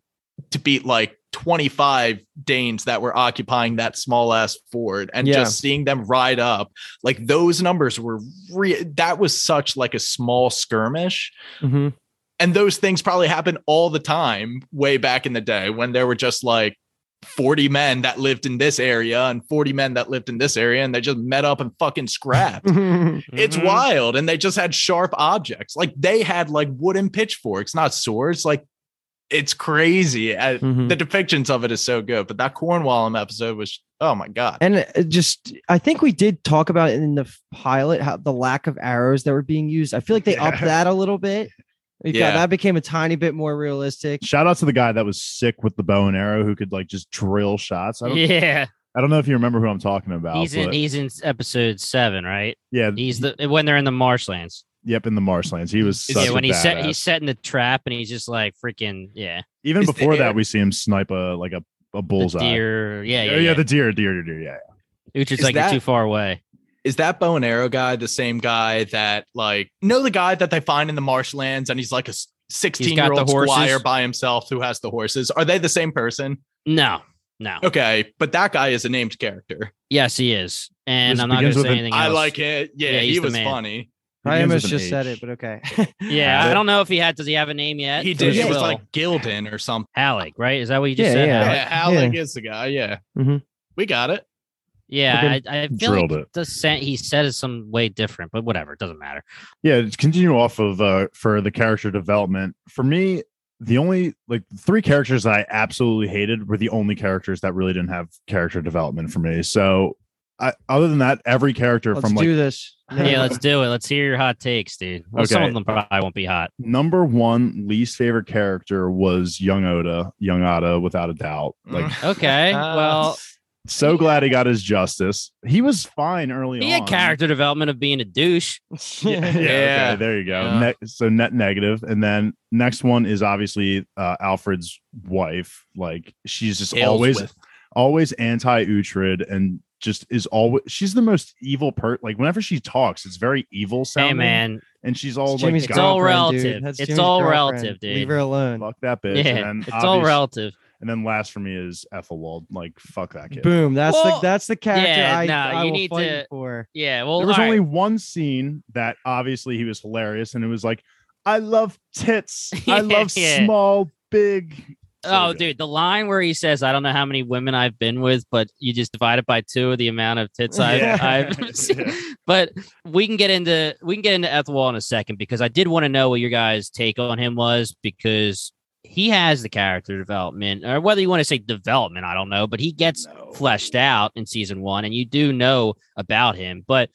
to beat like twenty-five Danes that were occupying that small ass fort, and yeah. just seeing them ride up, like those numbers were re- that was such like a small skirmish. Mm-hmm. And those things probably happened all the time way back in the day, when there were just like forty men that lived in this area and forty men that lived in this area, and they just met up and fucking scrapped. Mm-hmm. It's wild. And they just had sharp objects. Like they had like wooden pitchforks, not swords. Like, it's crazy. Mm-hmm. The depictions of it is so good. But that Cornwall episode was, oh my God. And it just, I think we did talk about it in the pilot, how the lack of arrows that were being used. I feel like they yeah. upped that a little bit. Yeah, that became a tiny bit more realistic. Shout out to the guy that was sick with the bow and arrow, who could like just drill shots. I don't, yeah. I don't know if you remember who I'm talking about. He's in, he's in episode seven, right? Yeah. He's the, when they're in the marshlands. Yep, in the marshlands. He was such yeah, when a he badass. set he's setting the trap, and he's just like freaking yeah. Even Is before the, that, we see him snipe a like a, a bullseye. The deer, yeah, yeah, yeah, yeah. yeah, the deer, deer, deer, deer, yeah. yeah. Uhtred's like, that, you're too far away. Is that bow and arrow guy the same guy that like know the guy that they find in the marshlands, and he's like a sixteen year old squire by himself who has the horses? Are they the same person? No, no. Okay, but that guy is a named character. Yes, he is, and this I'm not going to say an, anything else. I like it. Yeah, yeah he was man. funny. I almost just said it, but okay. yeah, I don't know if he had. Does he have a name yet? He did. It was like Gildan or something. Halleck, right? Is that what you just yeah, said? Yeah, yeah Halleck yeah. is the guy. Yeah, mm-hmm. we got it. Yeah, I, I feel Drilled like it. The sen- he said it some way different, but whatever, it doesn't matter. Yeah, to continue off of uh, for the character development. For me, the only like three characters that I absolutely hated were the only characters that really didn't have character development for me. So, I, other than that, every character Let's from like do this. Yeah, let's do it. Let's hear your hot takes, dude. Well, Okay. some of them probably won't be hot. Number one least favorite character was young Oda, young Oda, without a doubt. Like, Okay, well, so glad he got his justice. He was fine early he on. had character development of being a douche. Yeah, yeah, Yeah. okay, there you go. Yeah. Ne- so net negative, and then next one is obviously uh, Alfred's wife. Like, she's just always, Aylesworth. always anti Uhtred, and just is always. She's the most evil part. Like, whenever she talks, it's very evil sounding. Hey, man, and she's all It's like, Jimmy's It's all girlfriend, relative. dude. That's It's Jimmy's all girlfriend. relative, dude. Leave her alone. fuck that bitch. yeah, and then it's all obvious- relative. And then last for me is Ethelwald. Like, fuck that kid. Boom. That's Well, the that's the character yeah, I, no, I you will need fight to- you for. Yeah, well, There was all only right. one scene that obviously he was hilarious, and it was like, I love tits. I love Yeah. small, big. So Oh, good. dude, the line where he says, "I don't know how many women I've been with, but you just divide it by two of the amount of tits I've, Yeah. I've seen." Yeah. But we can get into we can get into Ethelwald in a second because I did want to know what your guys' take on him was because he has the character development, or whether you want to say development, I don't know, but he gets No. fleshed out in season one, and you do know about him. But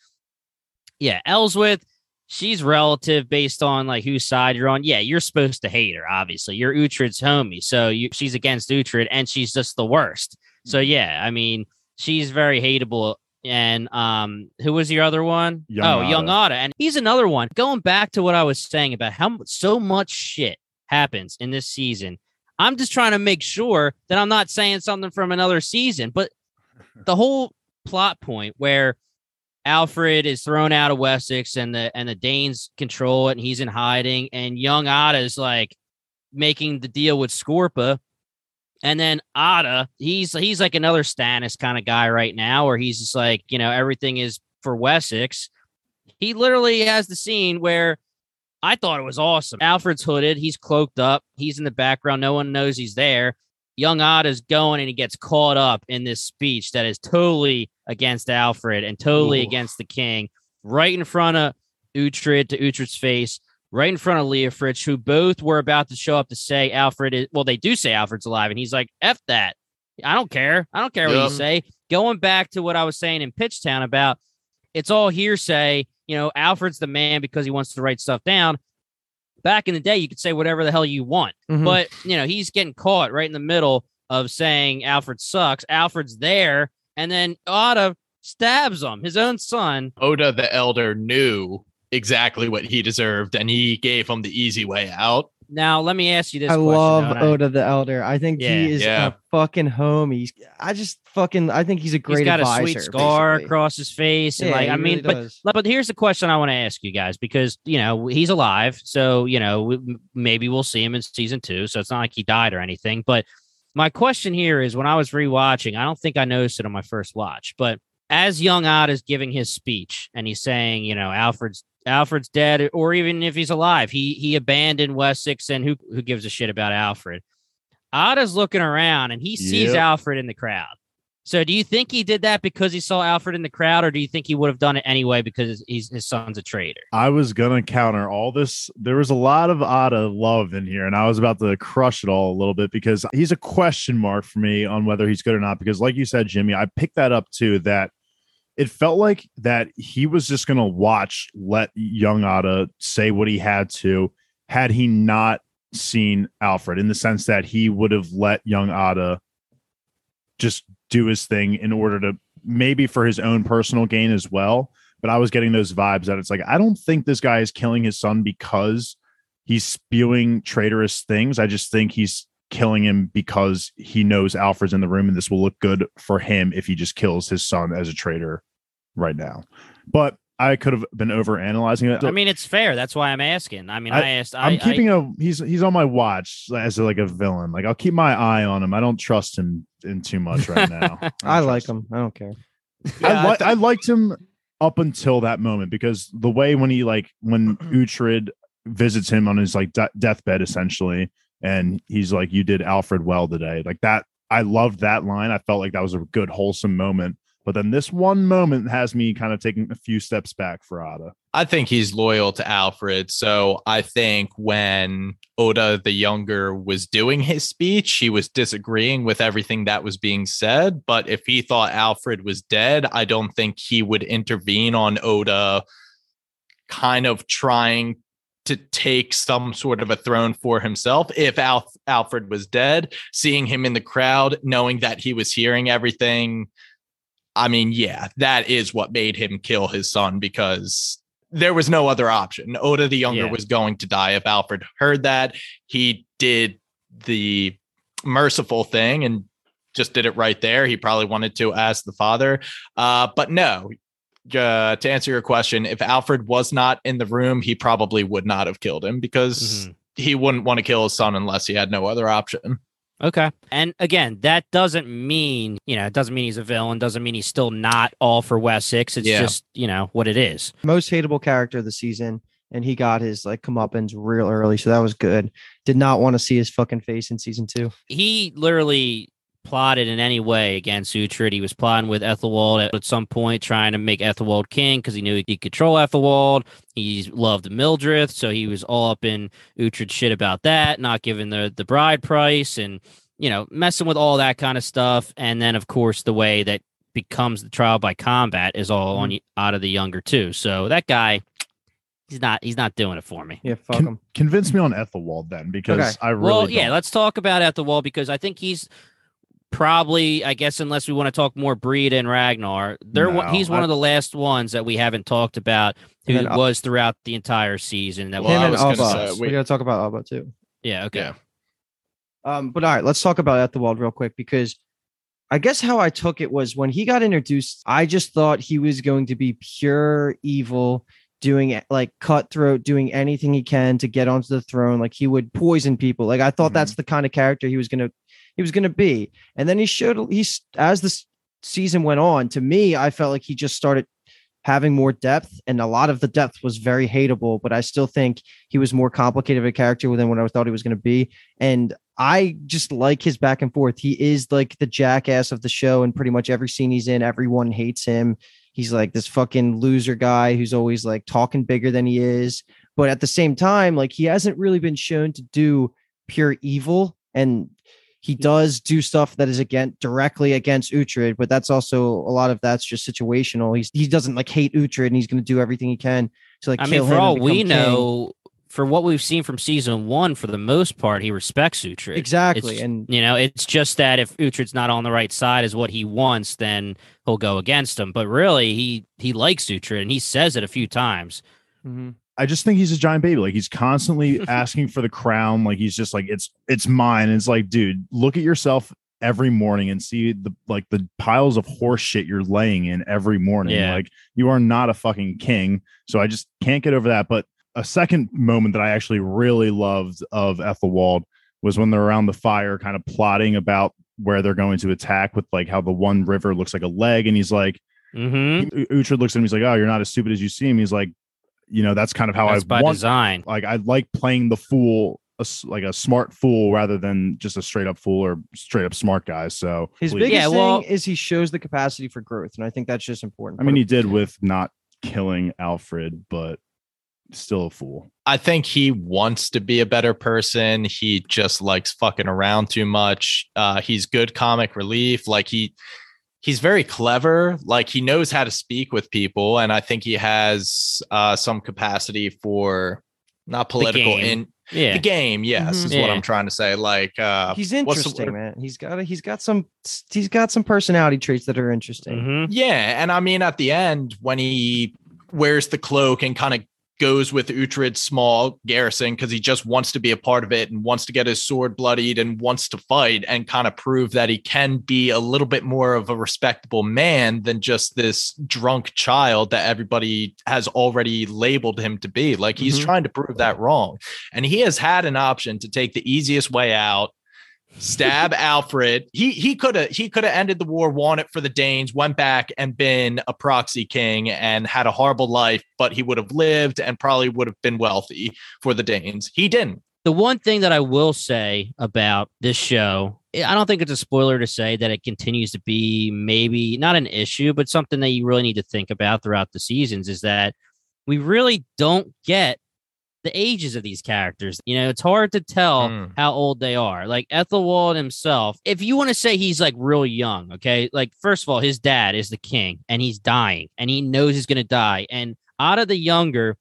yeah, Ellsworth, she's relative based on like whose side you're on. Yeah, you're supposed to hate her. Obviously, you're Uhtred's homie, so you, she's against Uhtred, and she's just the worst. So yeah, I mean, she's very hateable. And um, who was your other one? Young oh, Otta. Young Otta, and he's another one. Going back to what I was saying about how mu- so much shit happens in this season. I'm just trying to make sure that I'm not saying something from another season, but the whole plot point where Alfred is thrown out of Wessex and the and the Danes control it and he's in hiding and young Otta is like making the deal with Scorpa. And then Otta, he's he's like another Stannis kind of guy right now where he's just like, you know, everything is for Wessex. He literally has the scene where I thought it was awesome. Alfred's hooded, he's cloaked up, he's in the background, no one knows he's there. Young Otta's going and he gets caught up in this speech that is totally against Alfred and totally Ooh. against the king, right in front of Uhtred to Uhtred's face, right in front of Leofrich, who both were about to show up to say Alfred is, well, they do say Alfred's alive, and he's like, F that. I don't care. I don't care what you Yep. say. Going back to what I was saying in Pitchtown about it's all hearsay. You know, Alfred's the man because he wants to write stuff down. Back in the day, you could say whatever the hell you want. Mhm. But, you know, he's getting caught right in the middle of saying Alfred sucks. Alfred's there. And then Otta stabs him, his own son. Oda the Elder knew exactly what he deserved, and he gave him the easy way out. Now, let me ask you this I question. love though, and I- Oda the Elder. I think Yeah, he is yeah. a fucking homie. I just fucking I think he's a great He's got advisor, a sweet scar basically. across his face. And Yeah, like, he I mean, really but does. But here's the question I want to ask you guys because, you know, he's alive. So, you know, we- maybe we'll see him in season two. So it's not like he died or anything. But my question here is when I was rewatching, I don't think I noticed it on my first watch, but as young Odd is giving his speech and he's saying, you know, Alfred's Alfred's dead, or even if he's alive, he he abandoned Wessex and who who gives a shit about Alfred? Otta's looking around and he sees Yep. Alfred in the crowd. So do you think he did that because he saw Alfred in the crowd, or do you think he would have done it anyway because he's, his son's a traitor? I was gonna counter all this. There was a lot of Otta love in here, and I was about to crush it all a little bit because he's a question mark for me on whether he's good or not. Because, like you said, Jimmy, I picked that up too. That it felt like that he was just gonna watch, let young Otta say what he had to, had he not seen Alfred, in the sense that he would have let young Otta just do his thing in order to maybe for his own personal gain as well. But I was getting those vibes that it's like, I don't think this guy is killing his son because he's spewing traitorous things. I just think he's killing him because he knows Alfred's in the room and this will look good for him if he just kills his son as a traitor right now. But I could have been over analyzing it. I mean, it's fair. That's why I'm asking. I mean, I- I, asked. I, I'm keeping I, a he's he's on my watch as like a villain. Like, I'll keep my eye on him. I don't trust him in too much right now. don't I like trust him. I don't care. Yeah, I, I li- I liked him up until that moment because the way when he like when Uhtred visits him on his like de- deathbed essentially, and he's like, "You did Alfred well today." Like that, I loved that line. I felt like that was a good wholesome moment. But then this one moment has me kind of taking a few steps back for Oda. I think he's loyal to Alfred. So I think when Oda the Younger was doing his speech, he was disagreeing with everything that was being said. But if he thought Alfred was dead, I don't think he would intervene on Oda kind of trying to take some sort of a throne for himself. If Al- Alfred was dead, seeing him in the crowd, knowing that he was hearing everything, I mean, yeah, that is what made him kill his son, because there was no other option. Oda the Younger Yeah. was going to die. If Alfred heard that, he did the merciful thing and just did it right there. He probably wanted to ask the father. Uh, but no, uh, to answer your question, if Alfred was not in the room, he probably would not have killed him, because Mm-hmm. he wouldn't want to kill his son unless he had no other option. Okay. And again, that doesn't mean, you know, it doesn't mean he's a villain, doesn't mean he's still not all for Wessex. It's Yeah. just, you know, what it is. Most hateable character of the season, and he got his like comeuppance real early, so that was good. Did not want to see his fucking face in season two. He literally plotted in any way against Uhtred. He was plotting with Ethelwald at, at some point, trying to make Ethelwald king because he knew he could control Ethelwald. He loved Mildred, so he was all up in Uhtred's shit about that, not giving the, the bride price and, you know, messing with all that kind of stuff. And then, of course, the way that becomes the trial by combat is all on out of the Younger too. So that guy, he's not he's not doing it for me. Yeah, fuck Con- him. convince me on Ethelwald then, because Okay. I really Well, don't. yeah, let's talk about Ethelwald, because I think he's probably, I guess, unless we want to talk more Breed and Ragnar, they're one, No, he's one I- of the last ones that we haven't talked about who And then, uh, was throughout the entire season. That Well, Him I and was gonna Alba. say, We we- gotta talk about Alba too. yeah, okay. Yeah. Um, but all right, let's talk about Ethelwald real quick, because I guess how I took it was when he got introduced, I just thought he was going to be pure evil, doing like cutthroat, doing anything he can to get onto the throne. Like he would poison people. Like I thought Mhm. that's the kind of character he was gonna he was gonna be. And then he showed he's as this season went on. To me, I felt like he just started having more depth, and a lot of the depth was very hateable. But I still think he was more complicated of a character than what I thought he was going to be. And I just like his back and forth. He is like the jackass of the show, and pretty much every scene he's in, everyone hates him. He's like this fucking loser guy who's always like talking bigger than he is. But at the same time, like he hasn't really been shown to do pure evil. And he does do stuff that is against directly against Uhtred, but that's also a lot of that's just situational. He's he doesn't like hate Uhtred, and he's going to do everything he can to like I kill mean, for him and all become we king. know, for what we've seen from season one, for the most part, he respects Uhtred. Exactly. It's- And You know, it's just that if Uhtred's not on the right side as what he wants, then he'll go against him. But really, he he likes Uhtred, and he says it a few times. Mhm. I just think he's a giant baby. Like he's constantly asking for the crown. Like he's just like, it's it's mine. And it's like, dude, look at yourself every morning and see the like the piles of horse shit you're laying in every morning. Yeah. Like you are not a fucking king. So I just can't get over that. But a second moment that I actually really loved of Ethelwald was when they're around the fire, kind of plotting about where they're going to attack, with like how the one river looks like a leg. And he's like, Mm-hmm. U- Uhtred looks at him. He's like, oh, you're not as stupid as you seem. He's like, you know, that's kind of how That's I by want. design. Like I like playing the fool, a s like a smart fool, rather than just a straight up fool or straight up smart guy. So his please. biggest Yeah, well- thing is he shows the capacity for growth, and I think that's just important. I mean, he did with not killing Alfred, but still a fool. I think he wants to be a better person. He just likes fucking around too much. Uh, he's good comic relief. Like he, he's very clever. Like he knows how to speak with people, and I think he has uh, some capacity for not political game. in Yeah. the game. Yes, Mhm. is Yeah. what I'm trying to say. Like uh, he's what's the interesting, word? man. He's got a, he's got some he's got some personality traits that are interesting. Mhm. Yeah, and I mean, at the end, when he wears the cloak and kind of goes with Uhtred's small garrison because he just wants to be a part of it and wants to get his sword bloodied and wants to fight and kind of prove that he can be a little bit more of a respectable man than just this drunk child that everybody has already labeled him to be. Like he's Mhm. trying to prove that wrong. And he has had an option to take the easiest way out, stab Alfred. He he could have he could have ended the war, won it for the Danes, went back and been a proxy king and had a horrible life, but he would have lived and probably would have been wealthy for the Danes. He didn't. The one thing that I will say about this show I don't think it's a spoiler to say that it continues to be maybe not an issue, but something that you really need to think about throughout the seasons is that we really don't get the ages of these characters. You know, it's hard to tell mm. how old they are. Like Ethelwald himself, if you want to say he's like real young, okay, like first of all, his dad is the king and he's dying and he knows he's going to die. And Ada the Younger,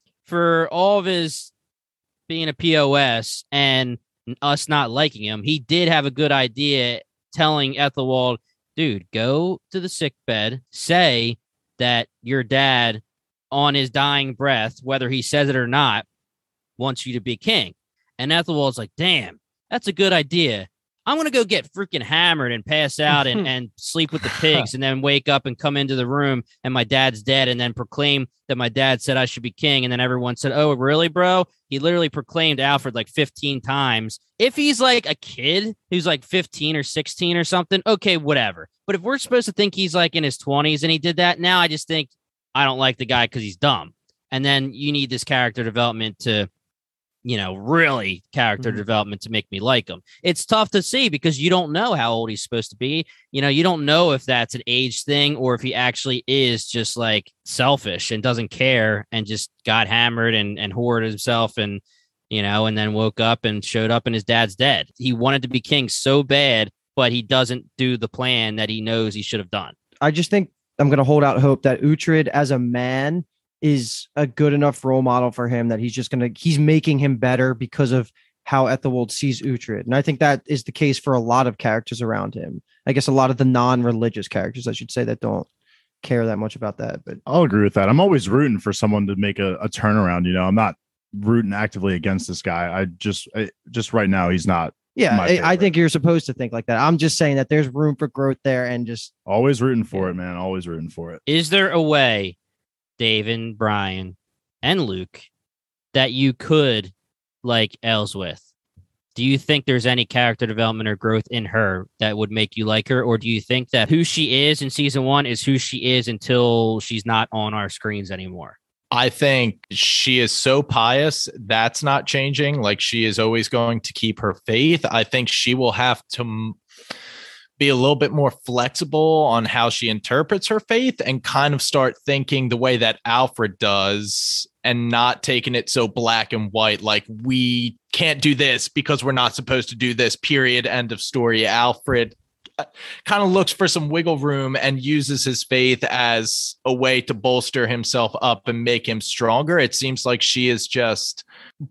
for all of his being a P O S and us not liking him, he did have a good idea telling Ethelwald, dude, go to the sick bed, say that your dad on his dying breath, whether he says it or not, wants you to be king. And Ethelwald's like, damn, that's a good idea. I'm going to go get freaking hammered and pass out and, and sleep with the pigs and then wake up and come into the room and my dad's dead and then proclaim that my dad said I should be king. And then everyone said, oh, really, bro? He literally proclaimed Alfred like fifteen times. If he's like a kid who's like fifteen or sixteen or something, okay, whatever. But if we're supposed to think he's like in his twenties and he did that, now I just think I don't like the guy because he's dumb. And then you need this character development to, you know, really character mm-hmm. development to make me like him. It's tough to see because you don't know how old he's supposed to be. You know, you don't know if that's an age thing or if he actually is just like selfish and doesn't care and just got hammered and, and hoarded himself and, you know, and then woke up and showed up and his dad's dead. He wanted to be king so bad, but he doesn't do the plan that he knows he should have done. I just think I'm going to hold out hope that Uhtred as a man is a good enough role model for him that he's just going to, he's making him better because of how Ethelwald sees Uhtred. And I think that is the case for a lot of characters around him. I guess a lot of the non-religious characters, I should say, that don't care that much about that. But I'll agree with that. I'm always rooting for someone to make a, a turnaround. You know, I'm not rooting actively against this guy. I just, I, just right now, he's not. Yeah, I, I think you're supposed to think like that. I'm just saying that there's room for growth there and just always rooting for yeah. it, man. Always rooting for it. Is there a way, Dave and Brian and Luke, that you could like Elswith? Do you think there's any character development or growth in her that would make you like her? Or do you think that who she is in season one is who she is until she's not on our screens anymore? I think she is so pious. That's not changing. Like she is always going to keep her faith. I think she will have to m- be a little bit more flexible on how she interprets her faith and kind of start thinking the way that Alfred does and not taking it so black and white. Like we can't do this because we're not supposed to do this, period. End of story. Alfred kind of looks for some wiggle room and uses his faith as a way to bolster himself up and make him stronger. It seems like she is just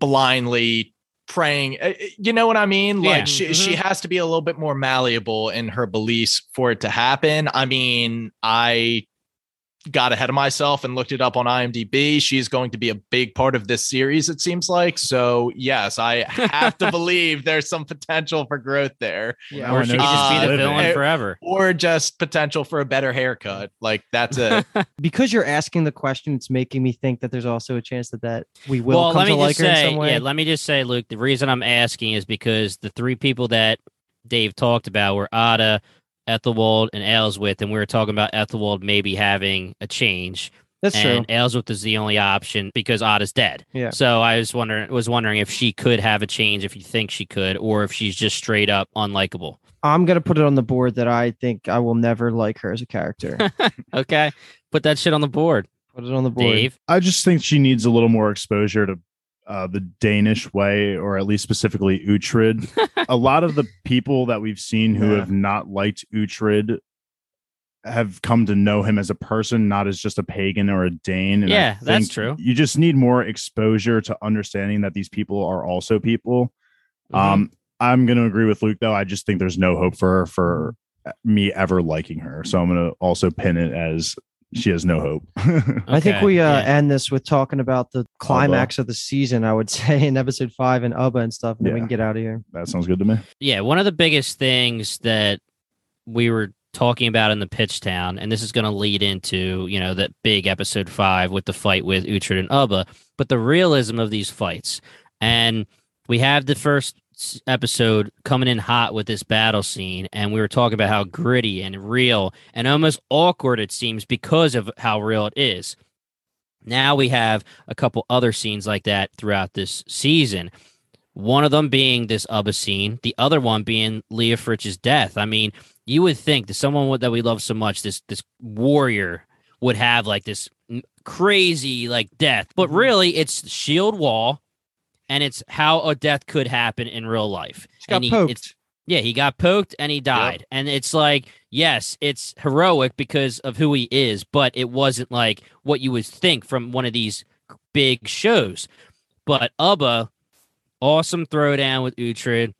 blindly praying. You know what I mean? Yeah. Like she, mm-hmm. she has to be a little bit more malleable in her beliefs for it to happen. I mean, I got ahead of myself and looked it up on IMDb. She's going to be a big part of this series, it seems like. So yes, I have to believe there's some potential for growth there. Yeah, or she could just be the uh, villain forever. Or just potential for a better haircut. Like that's it. Because you're asking the question, it's making me think that there's also a chance that, that we will well, come let me to like just her say, in some way. Yeah, let me just say, Luke, the reason I'm asking is because the three people that Dave talked about were Ada, Ethelwald, and Elswith, and we were talking about Ethelwald maybe having a change. That's and true. Elswith is the only option because Ada's dead. Yeah. So I was wondering was wondering if she could have a change, if you think she could, or if she's just straight up unlikable. I'm gonna put it on the board that I think I will never like her as a character. Okay, put that shit on the board. Put it on the board. Dave? I just think she needs a little more exposure to uh, the Danish way, or at least specifically Uhtred. A lot of the people that we've seen who Yeah. have not liked Uhtred have come to know him as a person, not as just a pagan or a Dane. And Yeah, I that's think true. You just need more exposure to understanding that these people are also people. Mhm. Um, I'm going to agree with Luke, though. I just think there's no hope for her, for me ever liking her. So I'm going to also pin it as she has no hope. I think Okay, we uh, yeah. end this with talking about the climax of the season, I would say, in episode five and Ubba and stuff, and then we Yeah. can get out of here. That sounds good to me. Yeah, one of the biggest things that we were talking about in the pitch town, and this is going to lead into, you know, that big episode five with the fight with Uhtred and Ubba, but the realism of these fights. And we have the first s- episode coming in hot with this battle scene, and we were talking about how gritty and real and almost awkward it seems because of how real it is. Now we have a couple other scenes like that throughout this season. One of them being this Ubba scene, the other one being Leah Fritch's death. I mean, you would think that someone that we love so much, this this warrior, would have like this crazy like death, but really it's shield wall, and it's how a death could happen in real life. He got he, poked. It's, yeah, he got poked and he died, yep. And it's like, yes, it's heroic because of who he is, but it wasn't like what you would think from one of these big shows. But Ubba, awesome throwdown with Uhtred.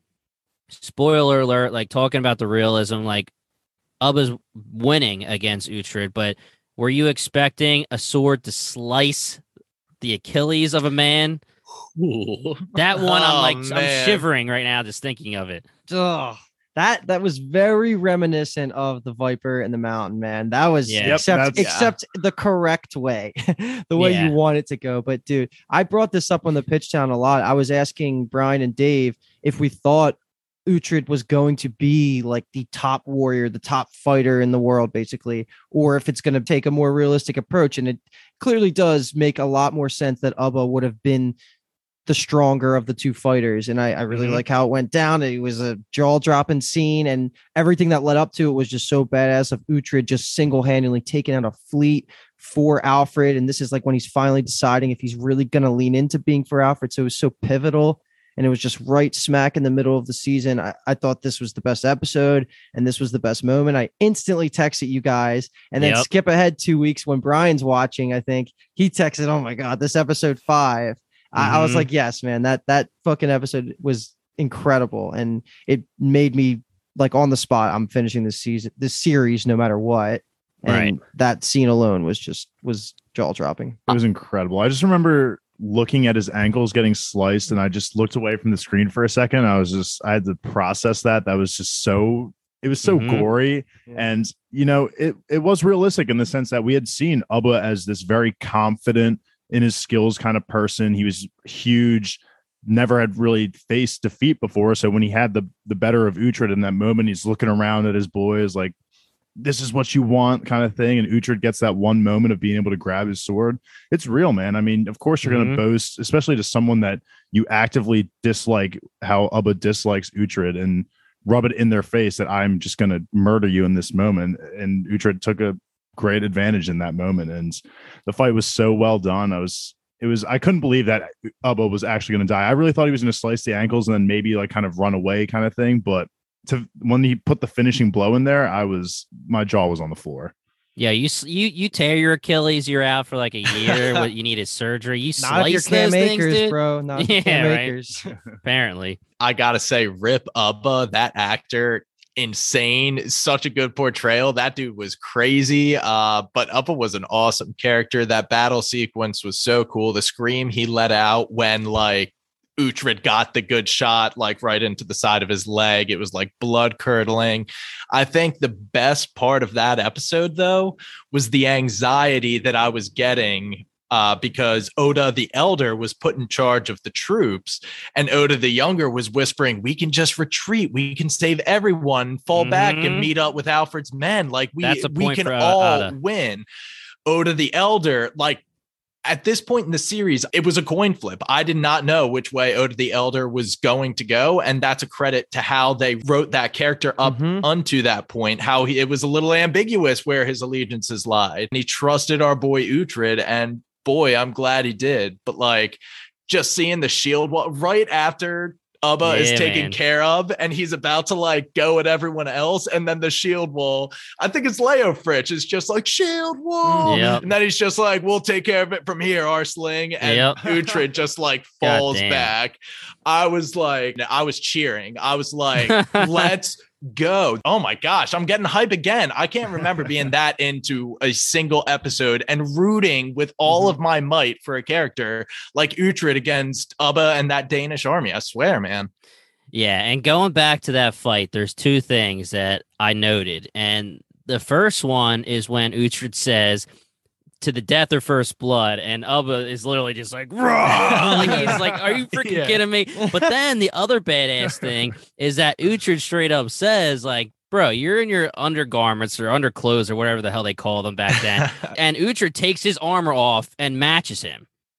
Spoiler alert, like talking about the realism, like Ubba's winning against Uhtred, but were you expecting a sword to slice the Achilles of a man? Ooh. That one, I'm Oh, like, man. I'm shivering right now just thinking of it. Ugh. That that was very reminiscent of the Viper and the Mountain, man. That was Yeah. except Yep, except the correct way, the way Yeah. you want it to go. But dude, I brought this up on the Pitch Town a lot. I was asking Brian and Dave if we thought Uhtred was going to be like the top warrior, the top fighter in the world, basically, or if it's going to take a more realistic approach. And it clearly does make a lot more sense that Ubba would have been the stronger of the two fighters. And I, I really Mhm. like how it went down. It was a jaw-dropping scene, and everything that led up to it was just so badass of Uhtred just single-handedly taking out a fleet for Alfred. And this is like when he's finally deciding if he's really going to lean into being for Alfred. So it was so pivotal. And it was just right smack in the middle of the season. I, I thought this was the best episode and this was the best moment. I instantly texted you guys, and then Yep. skip ahead two weeks when Brian's watching. I think he texted, "Oh my God, this episode five." I, I was Mhm. like, yes, man, that that fucking episode was incredible. And it made me like on the spot, I'm finishing this season, this series, no matter what. And Right. that scene alone was just was jaw dropping. It was incredible. I just remember looking at his ankles getting sliced, and I just looked away from the screen for a second. I was just, I had to process that. That was just so, it was so Mhm. gory. Yeah. And, you know, it, it was realistic in the sense that we had seen Ubba as this very confident in his skills kind of person. He was huge, never had really faced defeat before. So when he had the, the better of Uhtred in that moment, he's looking around at his boys like, this is what you want kind of thing. And Uhtred gets that one moment of being able to grab his sword. It's real, man. I mean, of course you're Mhm. going to boast, especially to someone that you actively dislike, how Ubba dislikes Uhtred, and rub it in their face that I'm just going to murder you in this moment. And Uhtred took a great advantage in that moment. And the fight was so well done. I was, it was, I couldn't believe that Ubba was actually going to die. I really thought he was going to slice the ankles and then maybe like kind of run away kind of thing. But to when he put the finishing blow in there, I was, my jaw was on the floor. Yeah, you s- you you tear your Achilles, you're out for like a year. What you needed surgery. You Not if you're slice those Cam things, Akers, dude. bro. Not if you're Yeah, Cam right. Akers. Apparently, I gotta say, Rip Ubba, that actor, insane. Such a good portrayal. That dude was crazy. Uh, but Ubba was an awesome character. That battle sequence was so cool. The scream he let out when like Uhtred got the good shot, like right into the side of his leg. It was like blood curdling. I think the best part of that episode, though, was the anxiety that I was getting uh, because Oda the Elder was put in charge of the troops, and Oda the Younger was whispering, "We can just retreat. We can save everyone, fall back, and Mhm. meet up with Alfred's men. Like we, That's a we point can for, uh, all Oda. win." Oda the Elder, like, at this point in the series, it was a coin flip. I did not know which way Oda the Elder was going to go. And that's a credit to how they wrote that character up Mhm. unto that point, how he, it was a little ambiguous where his allegiances lied. And he trusted our boy Uhtred, and boy, I'm glad he did. But like just seeing the shield wall right after Ubba is Yeah, taken man. care of and he's about to like go at everyone else, and then the shield wall, I think it's Leo Fritch, is just like shield wall. Yep. And then he's just like, we'll take care of it from here, our sling. And Yep. Uhtred just like falls Goddamn. back. I was like, I was cheering. I was like, let's go. Oh my gosh, I'm getting hype again. I can't remember being that into a single episode and rooting with all Mhm. of my might for a character like Uhtred against Ubba and that Danish army. I swear, man. Yeah, and going back to that fight, there's two things that I noted. And the first one is when Uhtred says, "To the death or first blood," and Ubba is literally just like, "Rah!" Like he's like, "Are you freaking Yeah. kidding me?" But then the other badass thing is that Uhtred straight up says, like, "Bro, you're in your undergarments or underclothes or whatever the hell they call them back then," and Uhtred takes his armor off and matches him.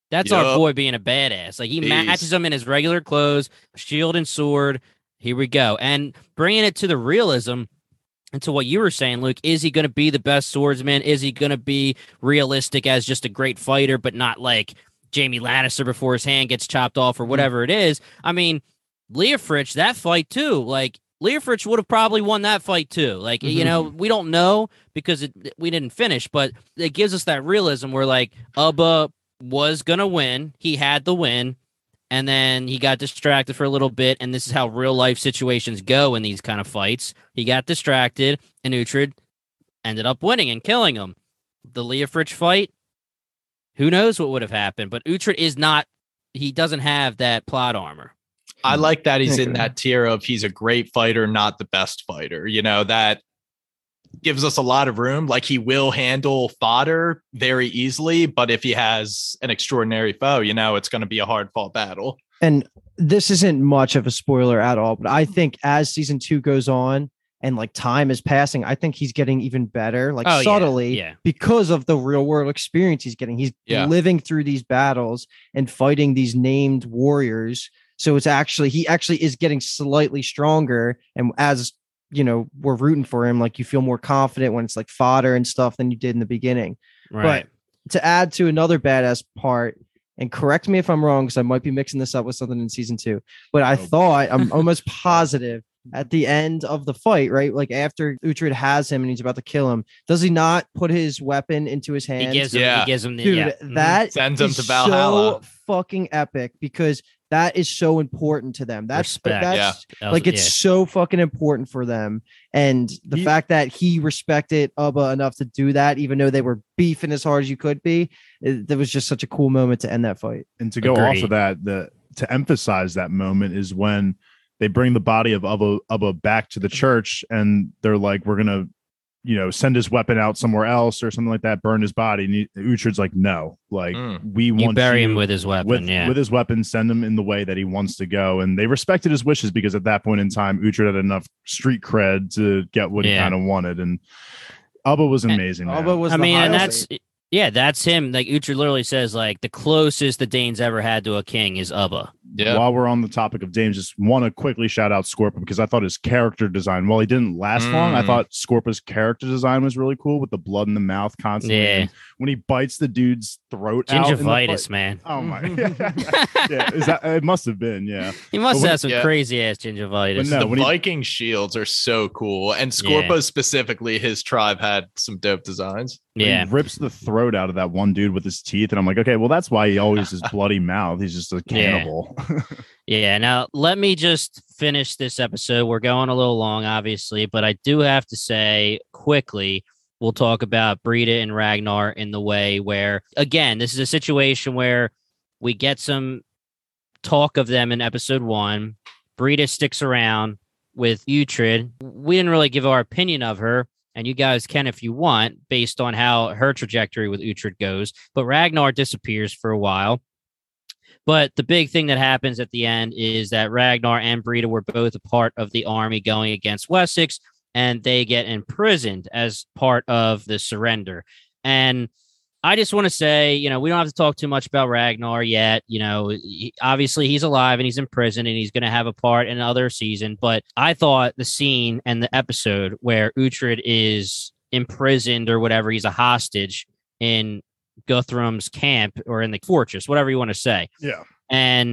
That's Yup. our boy being a badass. Like he Jeez. matches him in his regular clothes, shield and sword. Here we go. And bringing it to the realism and to what you were saying, Luke, is he going to be the best swordsman? Is he going to be realistic as just a great fighter, but not like Jaime Lannister before his hand gets chopped off or whatever it is? I mean, Leofric, that fight too, like Leofric would have probably won that fight too. Like, mm-hmm. you know, we don't know because it, we didn't finish, but it gives us that realism where like Ubba was going to win. He had the win. And then he got distracted for a little bit. And this is how real life situations go in these kind of fights. He got distracted and Uhtred ended up winning and killing him. The Leofric fight, who knows what would have happened, but Uhtred is not, he doesn't have that plot armor. I like that he's in that tier of he's a great fighter, not the best fighter. You know, that gives us a lot of room. Like he will handle fodder very easily, but if he has an extraordinary foe, you know, it's going to be a hard fought battle. And this isn't much of a spoiler at all, but I think as season two goes on and like time is passing, I think he's getting even better, like oh, subtly yeah, yeah. because of the real world experience he's getting. He's yeah. living through these battles and fighting these named warriors. So it's actually, he actually is getting slightly stronger. And as you know, we're rooting for him. Like you feel more confident when it's like fodder and stuff than you did in the beginning. Right. But to add to another badass part, and correct me if I'm wrong, because I might be mixing this up with something in season two, but I oh. thought I'm almost positive at the end of the fight, right? Like after Uhtred has him and he's about to kill him, does he not put his weapon into his hand? He gives him, yeah. he gives him the, Dude, yeah. that sends him is to Valhalla. So fucking epic because that is so important to them. That's Respect. that's yeah. like it's yeah. so fucking important for them. And the He, fact that he respected Ubba enough to do that, even though they were beefing as hard as you could be, it, that was just such a cool moment to end that fight. And to go Agreed. off of that, the to emphasize that moment is when they bring the body of Ubba, Ubba back to the church, and they're like, "We're gonna, you know, send his weapon out somewhere else or something like that, burn his body." And he, Uhtred's like, "No, like Mm. we You want bury you him with his weapon, with, yeah. with his weapon, send him in the way that he wants to go." And they respected his wishes because at that point in time, Uhtred had enough street cred to get what Yeah. he kind of wanted. And Ubba was amazing. man. Ubba was I the mean, and highlight. that's yeah, that's him. Like Uhtred literally says, like the closest the Danes ever had to a king is Ubba. Yeah. While we're on the topic of Danes, just want to quickly shout out Scorpa because I thought his character design, while he didn't last Mm. long, I thought Scorpa's character design was really cool with the blood in the mouth constantly. Yeah. And when he bites the dude's throat out in the Gingivitis, fight- man. Oh my! yeah, is that it? Must have been. Yeah, He must But when- have some yeah. crazy ass gingivitis. But no, the when he- Viking shields are so cool. And Scorpa Yeah. specifically, his tribe had some dope designs. when yeah. he rips the throat out of that one dude with his teeth, and I'm like, okay, well, that's why he always has bloody mouth. He's just a cannibal. Yeah. Now, let me just finish this episode. We're going a little long, obviously, but I do have to say quickly, we'll talk about Brita and Ragnar in the way where, again, this is a situation where we get some talk of them in episode one. Brita sticks around with Uhtred. We didn't really give our opinion of her, and you guys can if you want, based on how her trajectory with Uhtred goes. But Ragnar disappears for a while. But the big thing that happens at the end is that Ragnar and Brita were both a part of the army going against Wessex, and they get imprisoned as part of the surrender. And I just want to say, you know, we don't have to talk too much about Ragnar yet. You know, he, obviously he's alive and he's in prison and he's going to have a part in another season. But I thought the scene and the episode where Uhtred is imprisoned or whatever, he's a hostage in Guthrum's camp or in the fortress, whatever you want to say. Yeah. And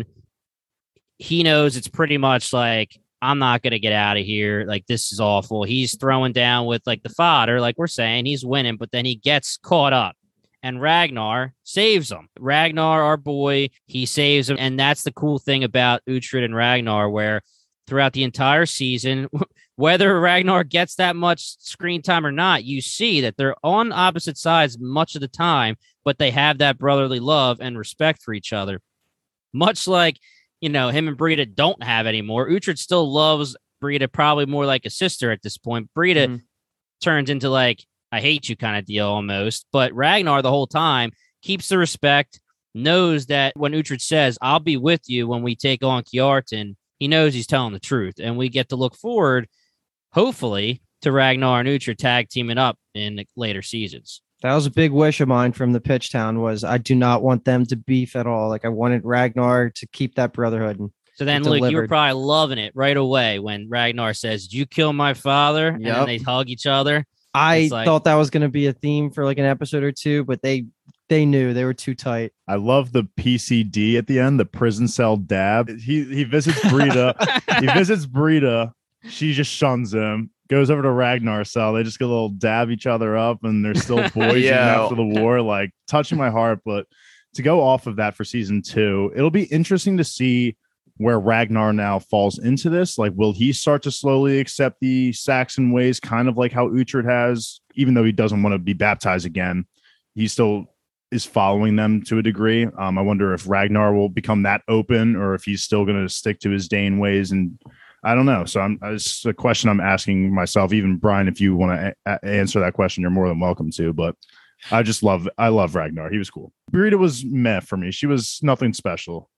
he knows it's pretty much like, I'm not going to get out of here. Like, this is awful. He's throwing down with like the fodder, like we're saying, he's winning, but then he gets caught up. And Ragnar saves him. Ragnar, our boy, he saves him. And that's the cool thing about Uhtred and Ragnar, where throughout the entire season, whether Ragnar gets that much screen time or not, you see that they're on opposite sides much of the time, but they have that brotherly love and respect for each other. Much like, you know, him and Brita don't have anymore. Uhtred still loves Brita probably more like a sister at this point. Brita Mm-hmm. turns into like, I hate you kind of deal almost. But Ragnar the whole time keeps the respect, knows that when Uhtred says, I'll be with you when we take on Kiartan, he knows he's telling the truth. And we get to look forward, hopefully, to Ragnar and Uhtred tag teaming up in the later seasons. That was a big wish of mine from the pitch town was I do not want them to beef at all. Like I wanted Ragnar to keep that brotherhood. And so then, Luke, you were probably loving it right away when Ragnar says, "Did you kill my father?" Yep. And then they hug each other. I like, thought that was going to be a theme for like an episode or two, but they they knew they were too tight. I love the P C D at the end, the prison cell dab. He he visits Brita. he visits Brita. She just shuns him. Goes over to Ragnar's cell. They just get a little dab each other up, and they're still boys even after the war. Like touching my heart. But to go off of that for season two, it'll be interesting to see where Ragnar now falls into this. Like, will he start to slowly accept the Saxon ways, kind of like how Uhtred has, even though he doesn't want to be baptized again? He still is following them to a degree. Um, I wonder if Ragnar will become that open, or if he's still going to stick to his Dane ways. And I don't know. So I'm, it's a question I'm asking myself. Even Brian, if you want to a- answer that question, you're more than welcome to. But I just love, I love Ragnar. He was cool. Brita was meh for me. She was nothing special.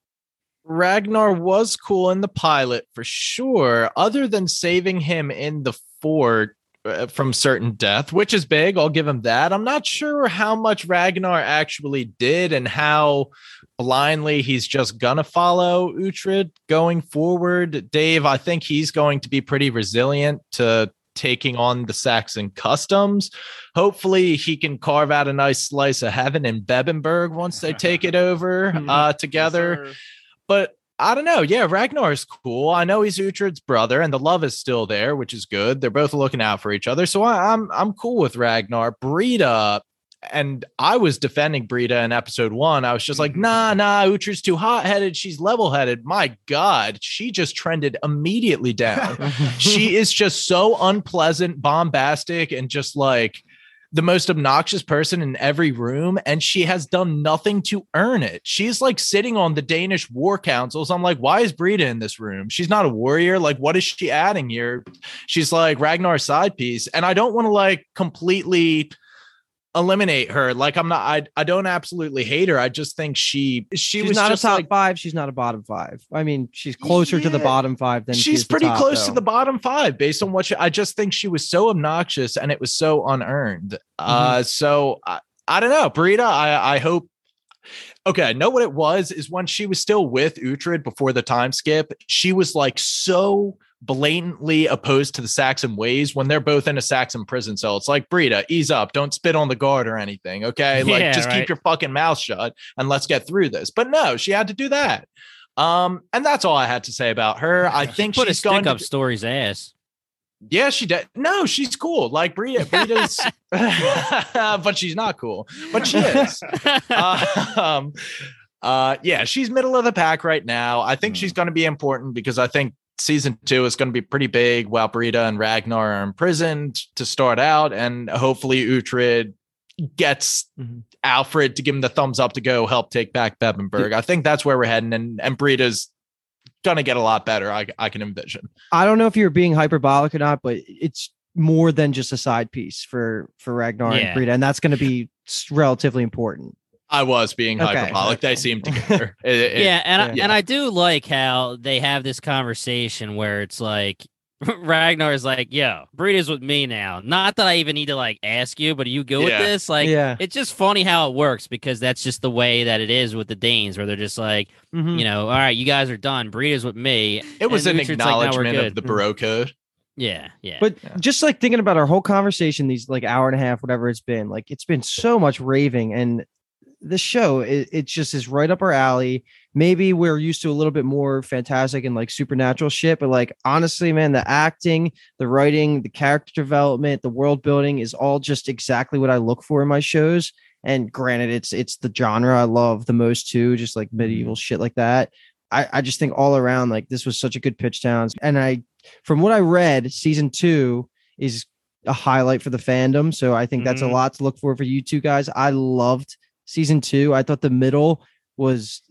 Ragnar was cool in the pilot for sure, other than saving him in the fort uh, from certain death, which is big. I'll give him that. I'm not sure how much Ragnar actually did and how blindly he's just gonna follow Uhtred going forward. Dave, I think he's going to be pretty resilient to taking on the Saxon customs. Hopefully he can carve out a nice slice of heaven in Bebbanburg once they take it over uh, together. Yes, but I don't know. Yeah, Ragnar is cool. I know he's Uhtred's brother, and the love is still there, which is good. They're both looking out for each other, so I, I'm I'm cool with Ragnar. Brita, and I was defending Brita in episode one. I was just like, nah, nah, Uhtred's too hot-headed. She's level-headed. My God, she just trended immediately down. She is just so unpleasant, bombastic, and just like the most obnoxious person in every room, and she has done nothing to earn it. She's like sitting on the Danish war councils. I'm like, why is Brita in this room? She's not a warrior. Like, what is she adding here? She's like Ragnar's side piece, and I don't want to like completely eliminate her. Like, I'm not, I, I don't absolutely hate her. I just think she, she she's was not just a top like, five. She's not a bottom five. I mean, she's closer yeah, to the bottom five than she's she pretty the top, close though. to the bottom five based on what she, I just think she was so obnoxious and it was so unearned. Mm-hmm. Uh, so I, I don't know, Brita. I, I hope. Okay, I know what it was is when she was still with Uhtred before the time skip. She was like so blatantly opposed to the Saxon ways when they're both in a Saxon prison cell. It's like, Brita, ease up, don't spit on the guard or anything, okay? Like, yeah, just right. keep your fucking mouth shut and let's get through this. But no, she had to do that. Um, and that's all I had to say about her. I think she put she's a stick going up to, Story's ass. Yeah, she did. No, she's cool. Like Brita, Brita's, but she's not cool. But she is. uh, um, uh, yeah, she's middle of the pack right now. I think mm. she's going to be important because I think season two is going to be pretty big while Brita and Ragnar are imprisoned to start out, and hopefully Uhtred gets mm-hmm. Alfred to give him the thumbs up to go help take back Bebbanburg. I think that's where we're heading, and and Brita's gonna get a lot better. I I can envision. I don't know if you're being hyperbolic or not, but it's more than just a side piece for for Ragnar yeah. and Brita, and that's going to be relatively important. I was being okay. hyperbolic. Okay. They seem together. it, it, yeah, and I, yeah. and I do like how they have this conversation where it's like Ragnar is like, "Yo, Brita's with me now." Not that I even need to like ask you, but are you good yeah. with this? Like, yeah. it's just funny how it works because that's just the way that it is with the Danes, where they're just like, mm-hmm. you know, all right, you guys are done. Brita's with me. It was and an acknowledgement like, of the Bro Code. Yeah, yeah. But yeah. just like thinking about our whole conversation, these like hour and a half, whatever it's been, like it's been so much raving, and the show it, it just is right up our alley. Maybe we're used to a little bit more fantastic and like supernatural shit, but like honestly, man, the acting, the writing, the character development, the world building is all just exactly what I look for in my shows. And granted, it's it's the genre I love the most too, just like medieval shit like that. I, I just think all around, like this was such a good pitch down. And I, from what I read, season two is a highlight for the fandom. So I think that's mm-hmm. a lot to look for for you two guys. I loved season two. I thought the middle was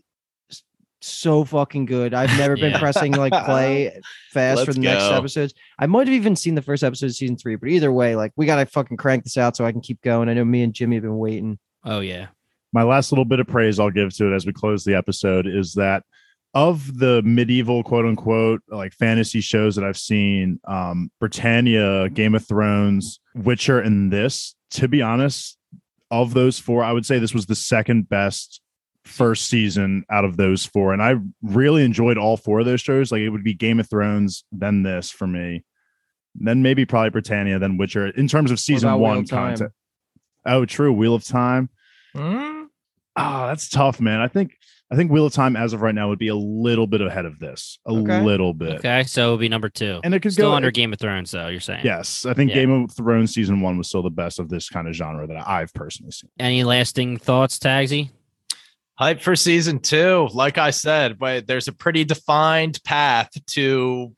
so fucking good. I've never yeah. been pressing like play fast Let's for the go. next episodes. I might have even seen the first episode of season three, but either way, like we got to fucking crank this out so I can keep going. I know me and Jimmy have been waiting. Oh yeah. My last little bit of praise I'll give to it as we close the episode is that of the medieval quote unquote like fantasy shows that I've seen, um, Britannia, Game of Thrones, Witcher, and this, to be honest, of those four, I would say this was the second best first season out of those four. And I really enjoyed all four of those shows. Like it would be Game of Thrones, then this for me, then maybe probably Britannia, then Witcher in terms of season one content. Oh, true. Wheel of Time. Mm? Oh, that's tough, man. I think I think Wheel of Time as of right now would be a little bit ahead of this. A Okay. little bit. Okay, so it would be number two. And it could Still go under it- Game of Thrones, though, you're saying. Yes. I think Yeah. Game of Thrones season one was still the best of this kind of genre that I've personally seen. Any lasting thoughts, Tagsy? Hype for season two. Like I said, but there's a pretty defined path to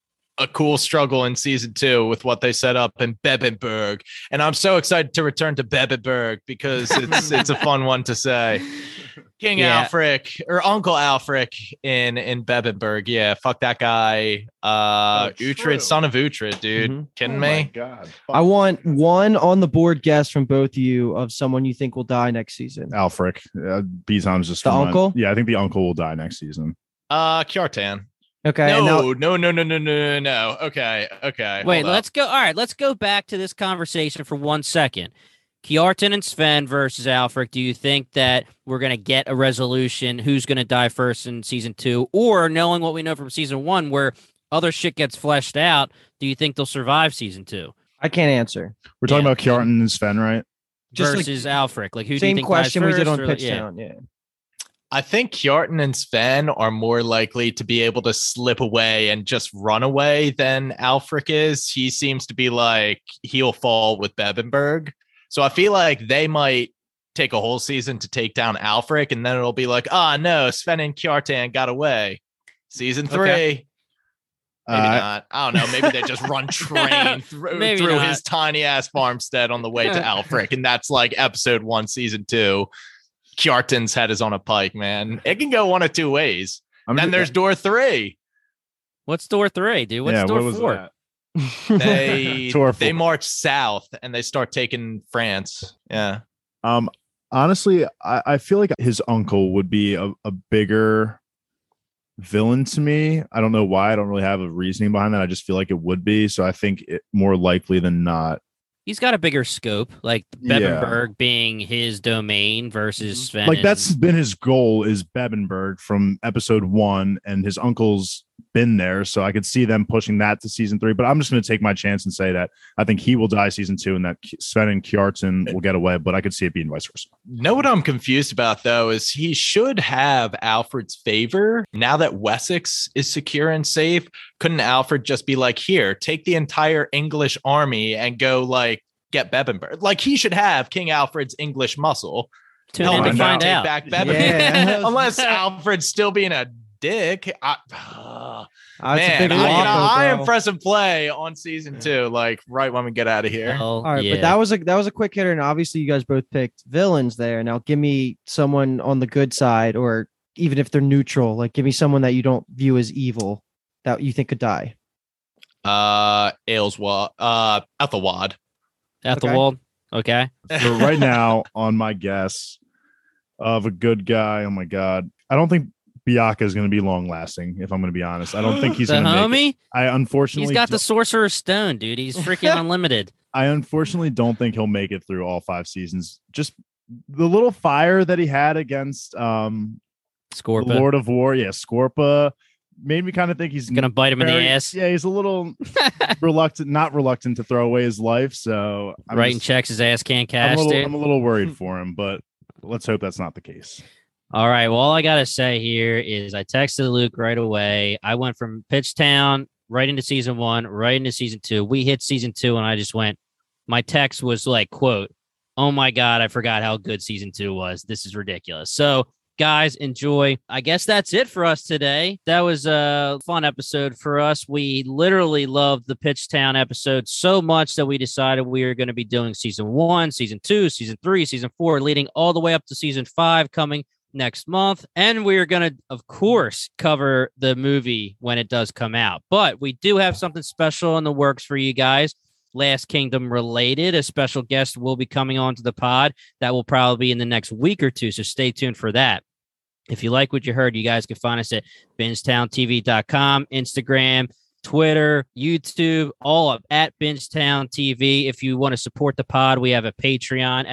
a cool struggle in season two with what they set up in Bebenberg. And I'm so excited to return to Bebenberg because it's it's a fun one to say. King Yeah. Alfric or Uncle Alfric in in Bebenberg. Yeah, fuck that guy. Uh Oh, true. Uhtred, son of Uhtred, dude. Mhm. Kidding me? God. I want one on the board guess from both of you of someone you think will die next season. Alfric. Uh, B-Tom's just The from my- uncle? Yeah, I think the uncle will die next season. Uh Kjartan. Okay. and No, now- no, no, no, no, no, no, no. Okay, okay. Wait, hold up. let's go. All right, let's go back to this conversation for one second. Kjartan and Sven versus Alfric. Do you think that we're going to get a resolution who's going to die first in season two? Or knowing what we know from season one, where other shit gets fleshed out, do you think they'll survive season two? I can't answer. We're talking Yeah. about Kjartan and Sven, right? Just like- versus Alfric? Like, who do you Same think question dies we did first, on or like- Pitch yeah. Town. Yeah. I think Kjartan and Sven are more likely to be able to slip away and just run away than Alfric is. He seems to be like he'll fall with Bebenberg. So I feel like they might take a whole season to take down Alfric, and then it'll be like, ah, no, Sven and Kjartan got away. Season three. Okay. Maybe Uh, not. I don't know. Maybe they just run train through, Maybe through not. his tiny ass farmstead on the way to Alfric, and that's like episode one, season two. Kjartan's head is on a pike, man. It can go one of two ways. I'm then just- there's door three. What's door three, dude? What's yeah, door what was four? that? They Door they four. march south and they start taking France. Yeah. Um, honestly, I, I feel like his uncle would be a, a bigger villain to me. I don't know why. I don't really have a reasoning behind that. I just feel like it would be. So I think it more likely than not. He's got a bigger scope, like Yeah. Bebenberg being his domain versus Sven. Like and- that's been his goal is Bebenberg from episode one, and his uncle's been there. So I could see them pushing that to season three. But I'm just going to take my chance and say that I think he will die season two, and that Sven and Kjartan will get away. But I could see it being vice versa. Know what I'm confused about though is he should have Alfred's favor now that Wessex is secure and safe. Couldn't Alfred just be like, here, take the entire English army and go like get Bebenberg? Like he should have King Alfred's English muscle. Tune Help in to him find take out. back Bebenberg. Yeah. Unless Alfred's still being a dick. I, Uh, it's a man, big I, you know, walk, I am bro. pressing play on season two, like right when we get out of here. Hell All right, yeah. but that was a that was a quick hitter, and obviously you guys both picked villains there. Now give me someone on the good side, or even if they're neutral, like give me someone that you don't view as evil that you think could die. Uh, Ailswad, uh, Ethelwad. Ethelwald. Okay. So right now, on my guess of a good guy, oh my god, I don't think Biaka is going to be long lasting. If I'm going to be honest, I don't think he's The going to make it. homie? I unfortunately He's got the don't- Sorcerer's Stone, dude. He's freaking unlimited. I unfortunately don't think he'll make it through all five seasons. Just the little fire that he had against um the Scorpa. Lord of War, yeah, Scorpa, made me kind of think he's Gonna bite him in the very- ass. Yeah, he's a little reluctant, not reluctant to throw away his life. So I'm Writing just- checks his ass can't I'm a, cash, little, dude. I'm a little worried for him, but let's hope that's not the case. All right. Well, all I gotta say here is I texted Luke right away. I went from Pitchtown right into season one, right into season two. We hit season two, and I just went. My text was like, "quote Oh my god, I forgot how good season two was. This is ridiculous." So, guys, enjoy. I guess that's it for us today. That was a fun episode for us. We literally loved the Pitchtown episode so much that we decided we are going to be doing season one, season two, season three, season four, leading all the way up to season five coming next month. And we are going to, of course, cover the movie when it does come out. But we do have something special in the works for you guys. Last Kingdom related. A special guest will be coming onto the pod. That will probably be in the next week or two. So stay tuned for that. If you like what you heard, you guys can find us at bingetown t v dot com, Instagram, Twitter, YouTube, all up at Bingetown T V. If you want to support the pod, we have a Patreon at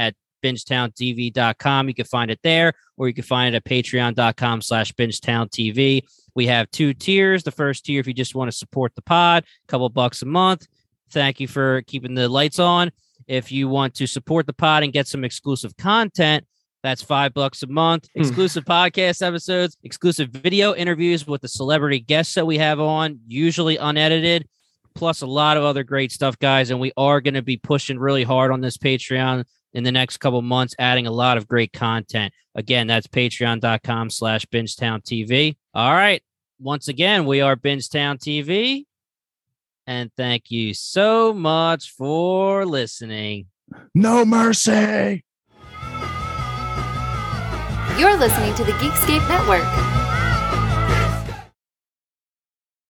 bingetown t v dot com. You can find it there, or you can find it at patreon.com slash bingetown TV. We have two tiers. The first tier, if you just want to support the pod, a couple bucks a month. Thank you for keeping the lights on. If you want to support the pod and get some exclusive content, that's five bucks a month. Exclusive podcast episodes, exclusive video interviews with the celebrity guests that we have on, usually unedited, plus a lot of other great stuff, guys. And we are going to be pushing really hard on this Patreon in the next couple months, adding a lot of great content. Again, that's patreon.com slash Bingetown TV. All right. Once again, we are Bingetown T V. And thank you so much for listening. No mercy. You're listening to the Geekscape Network.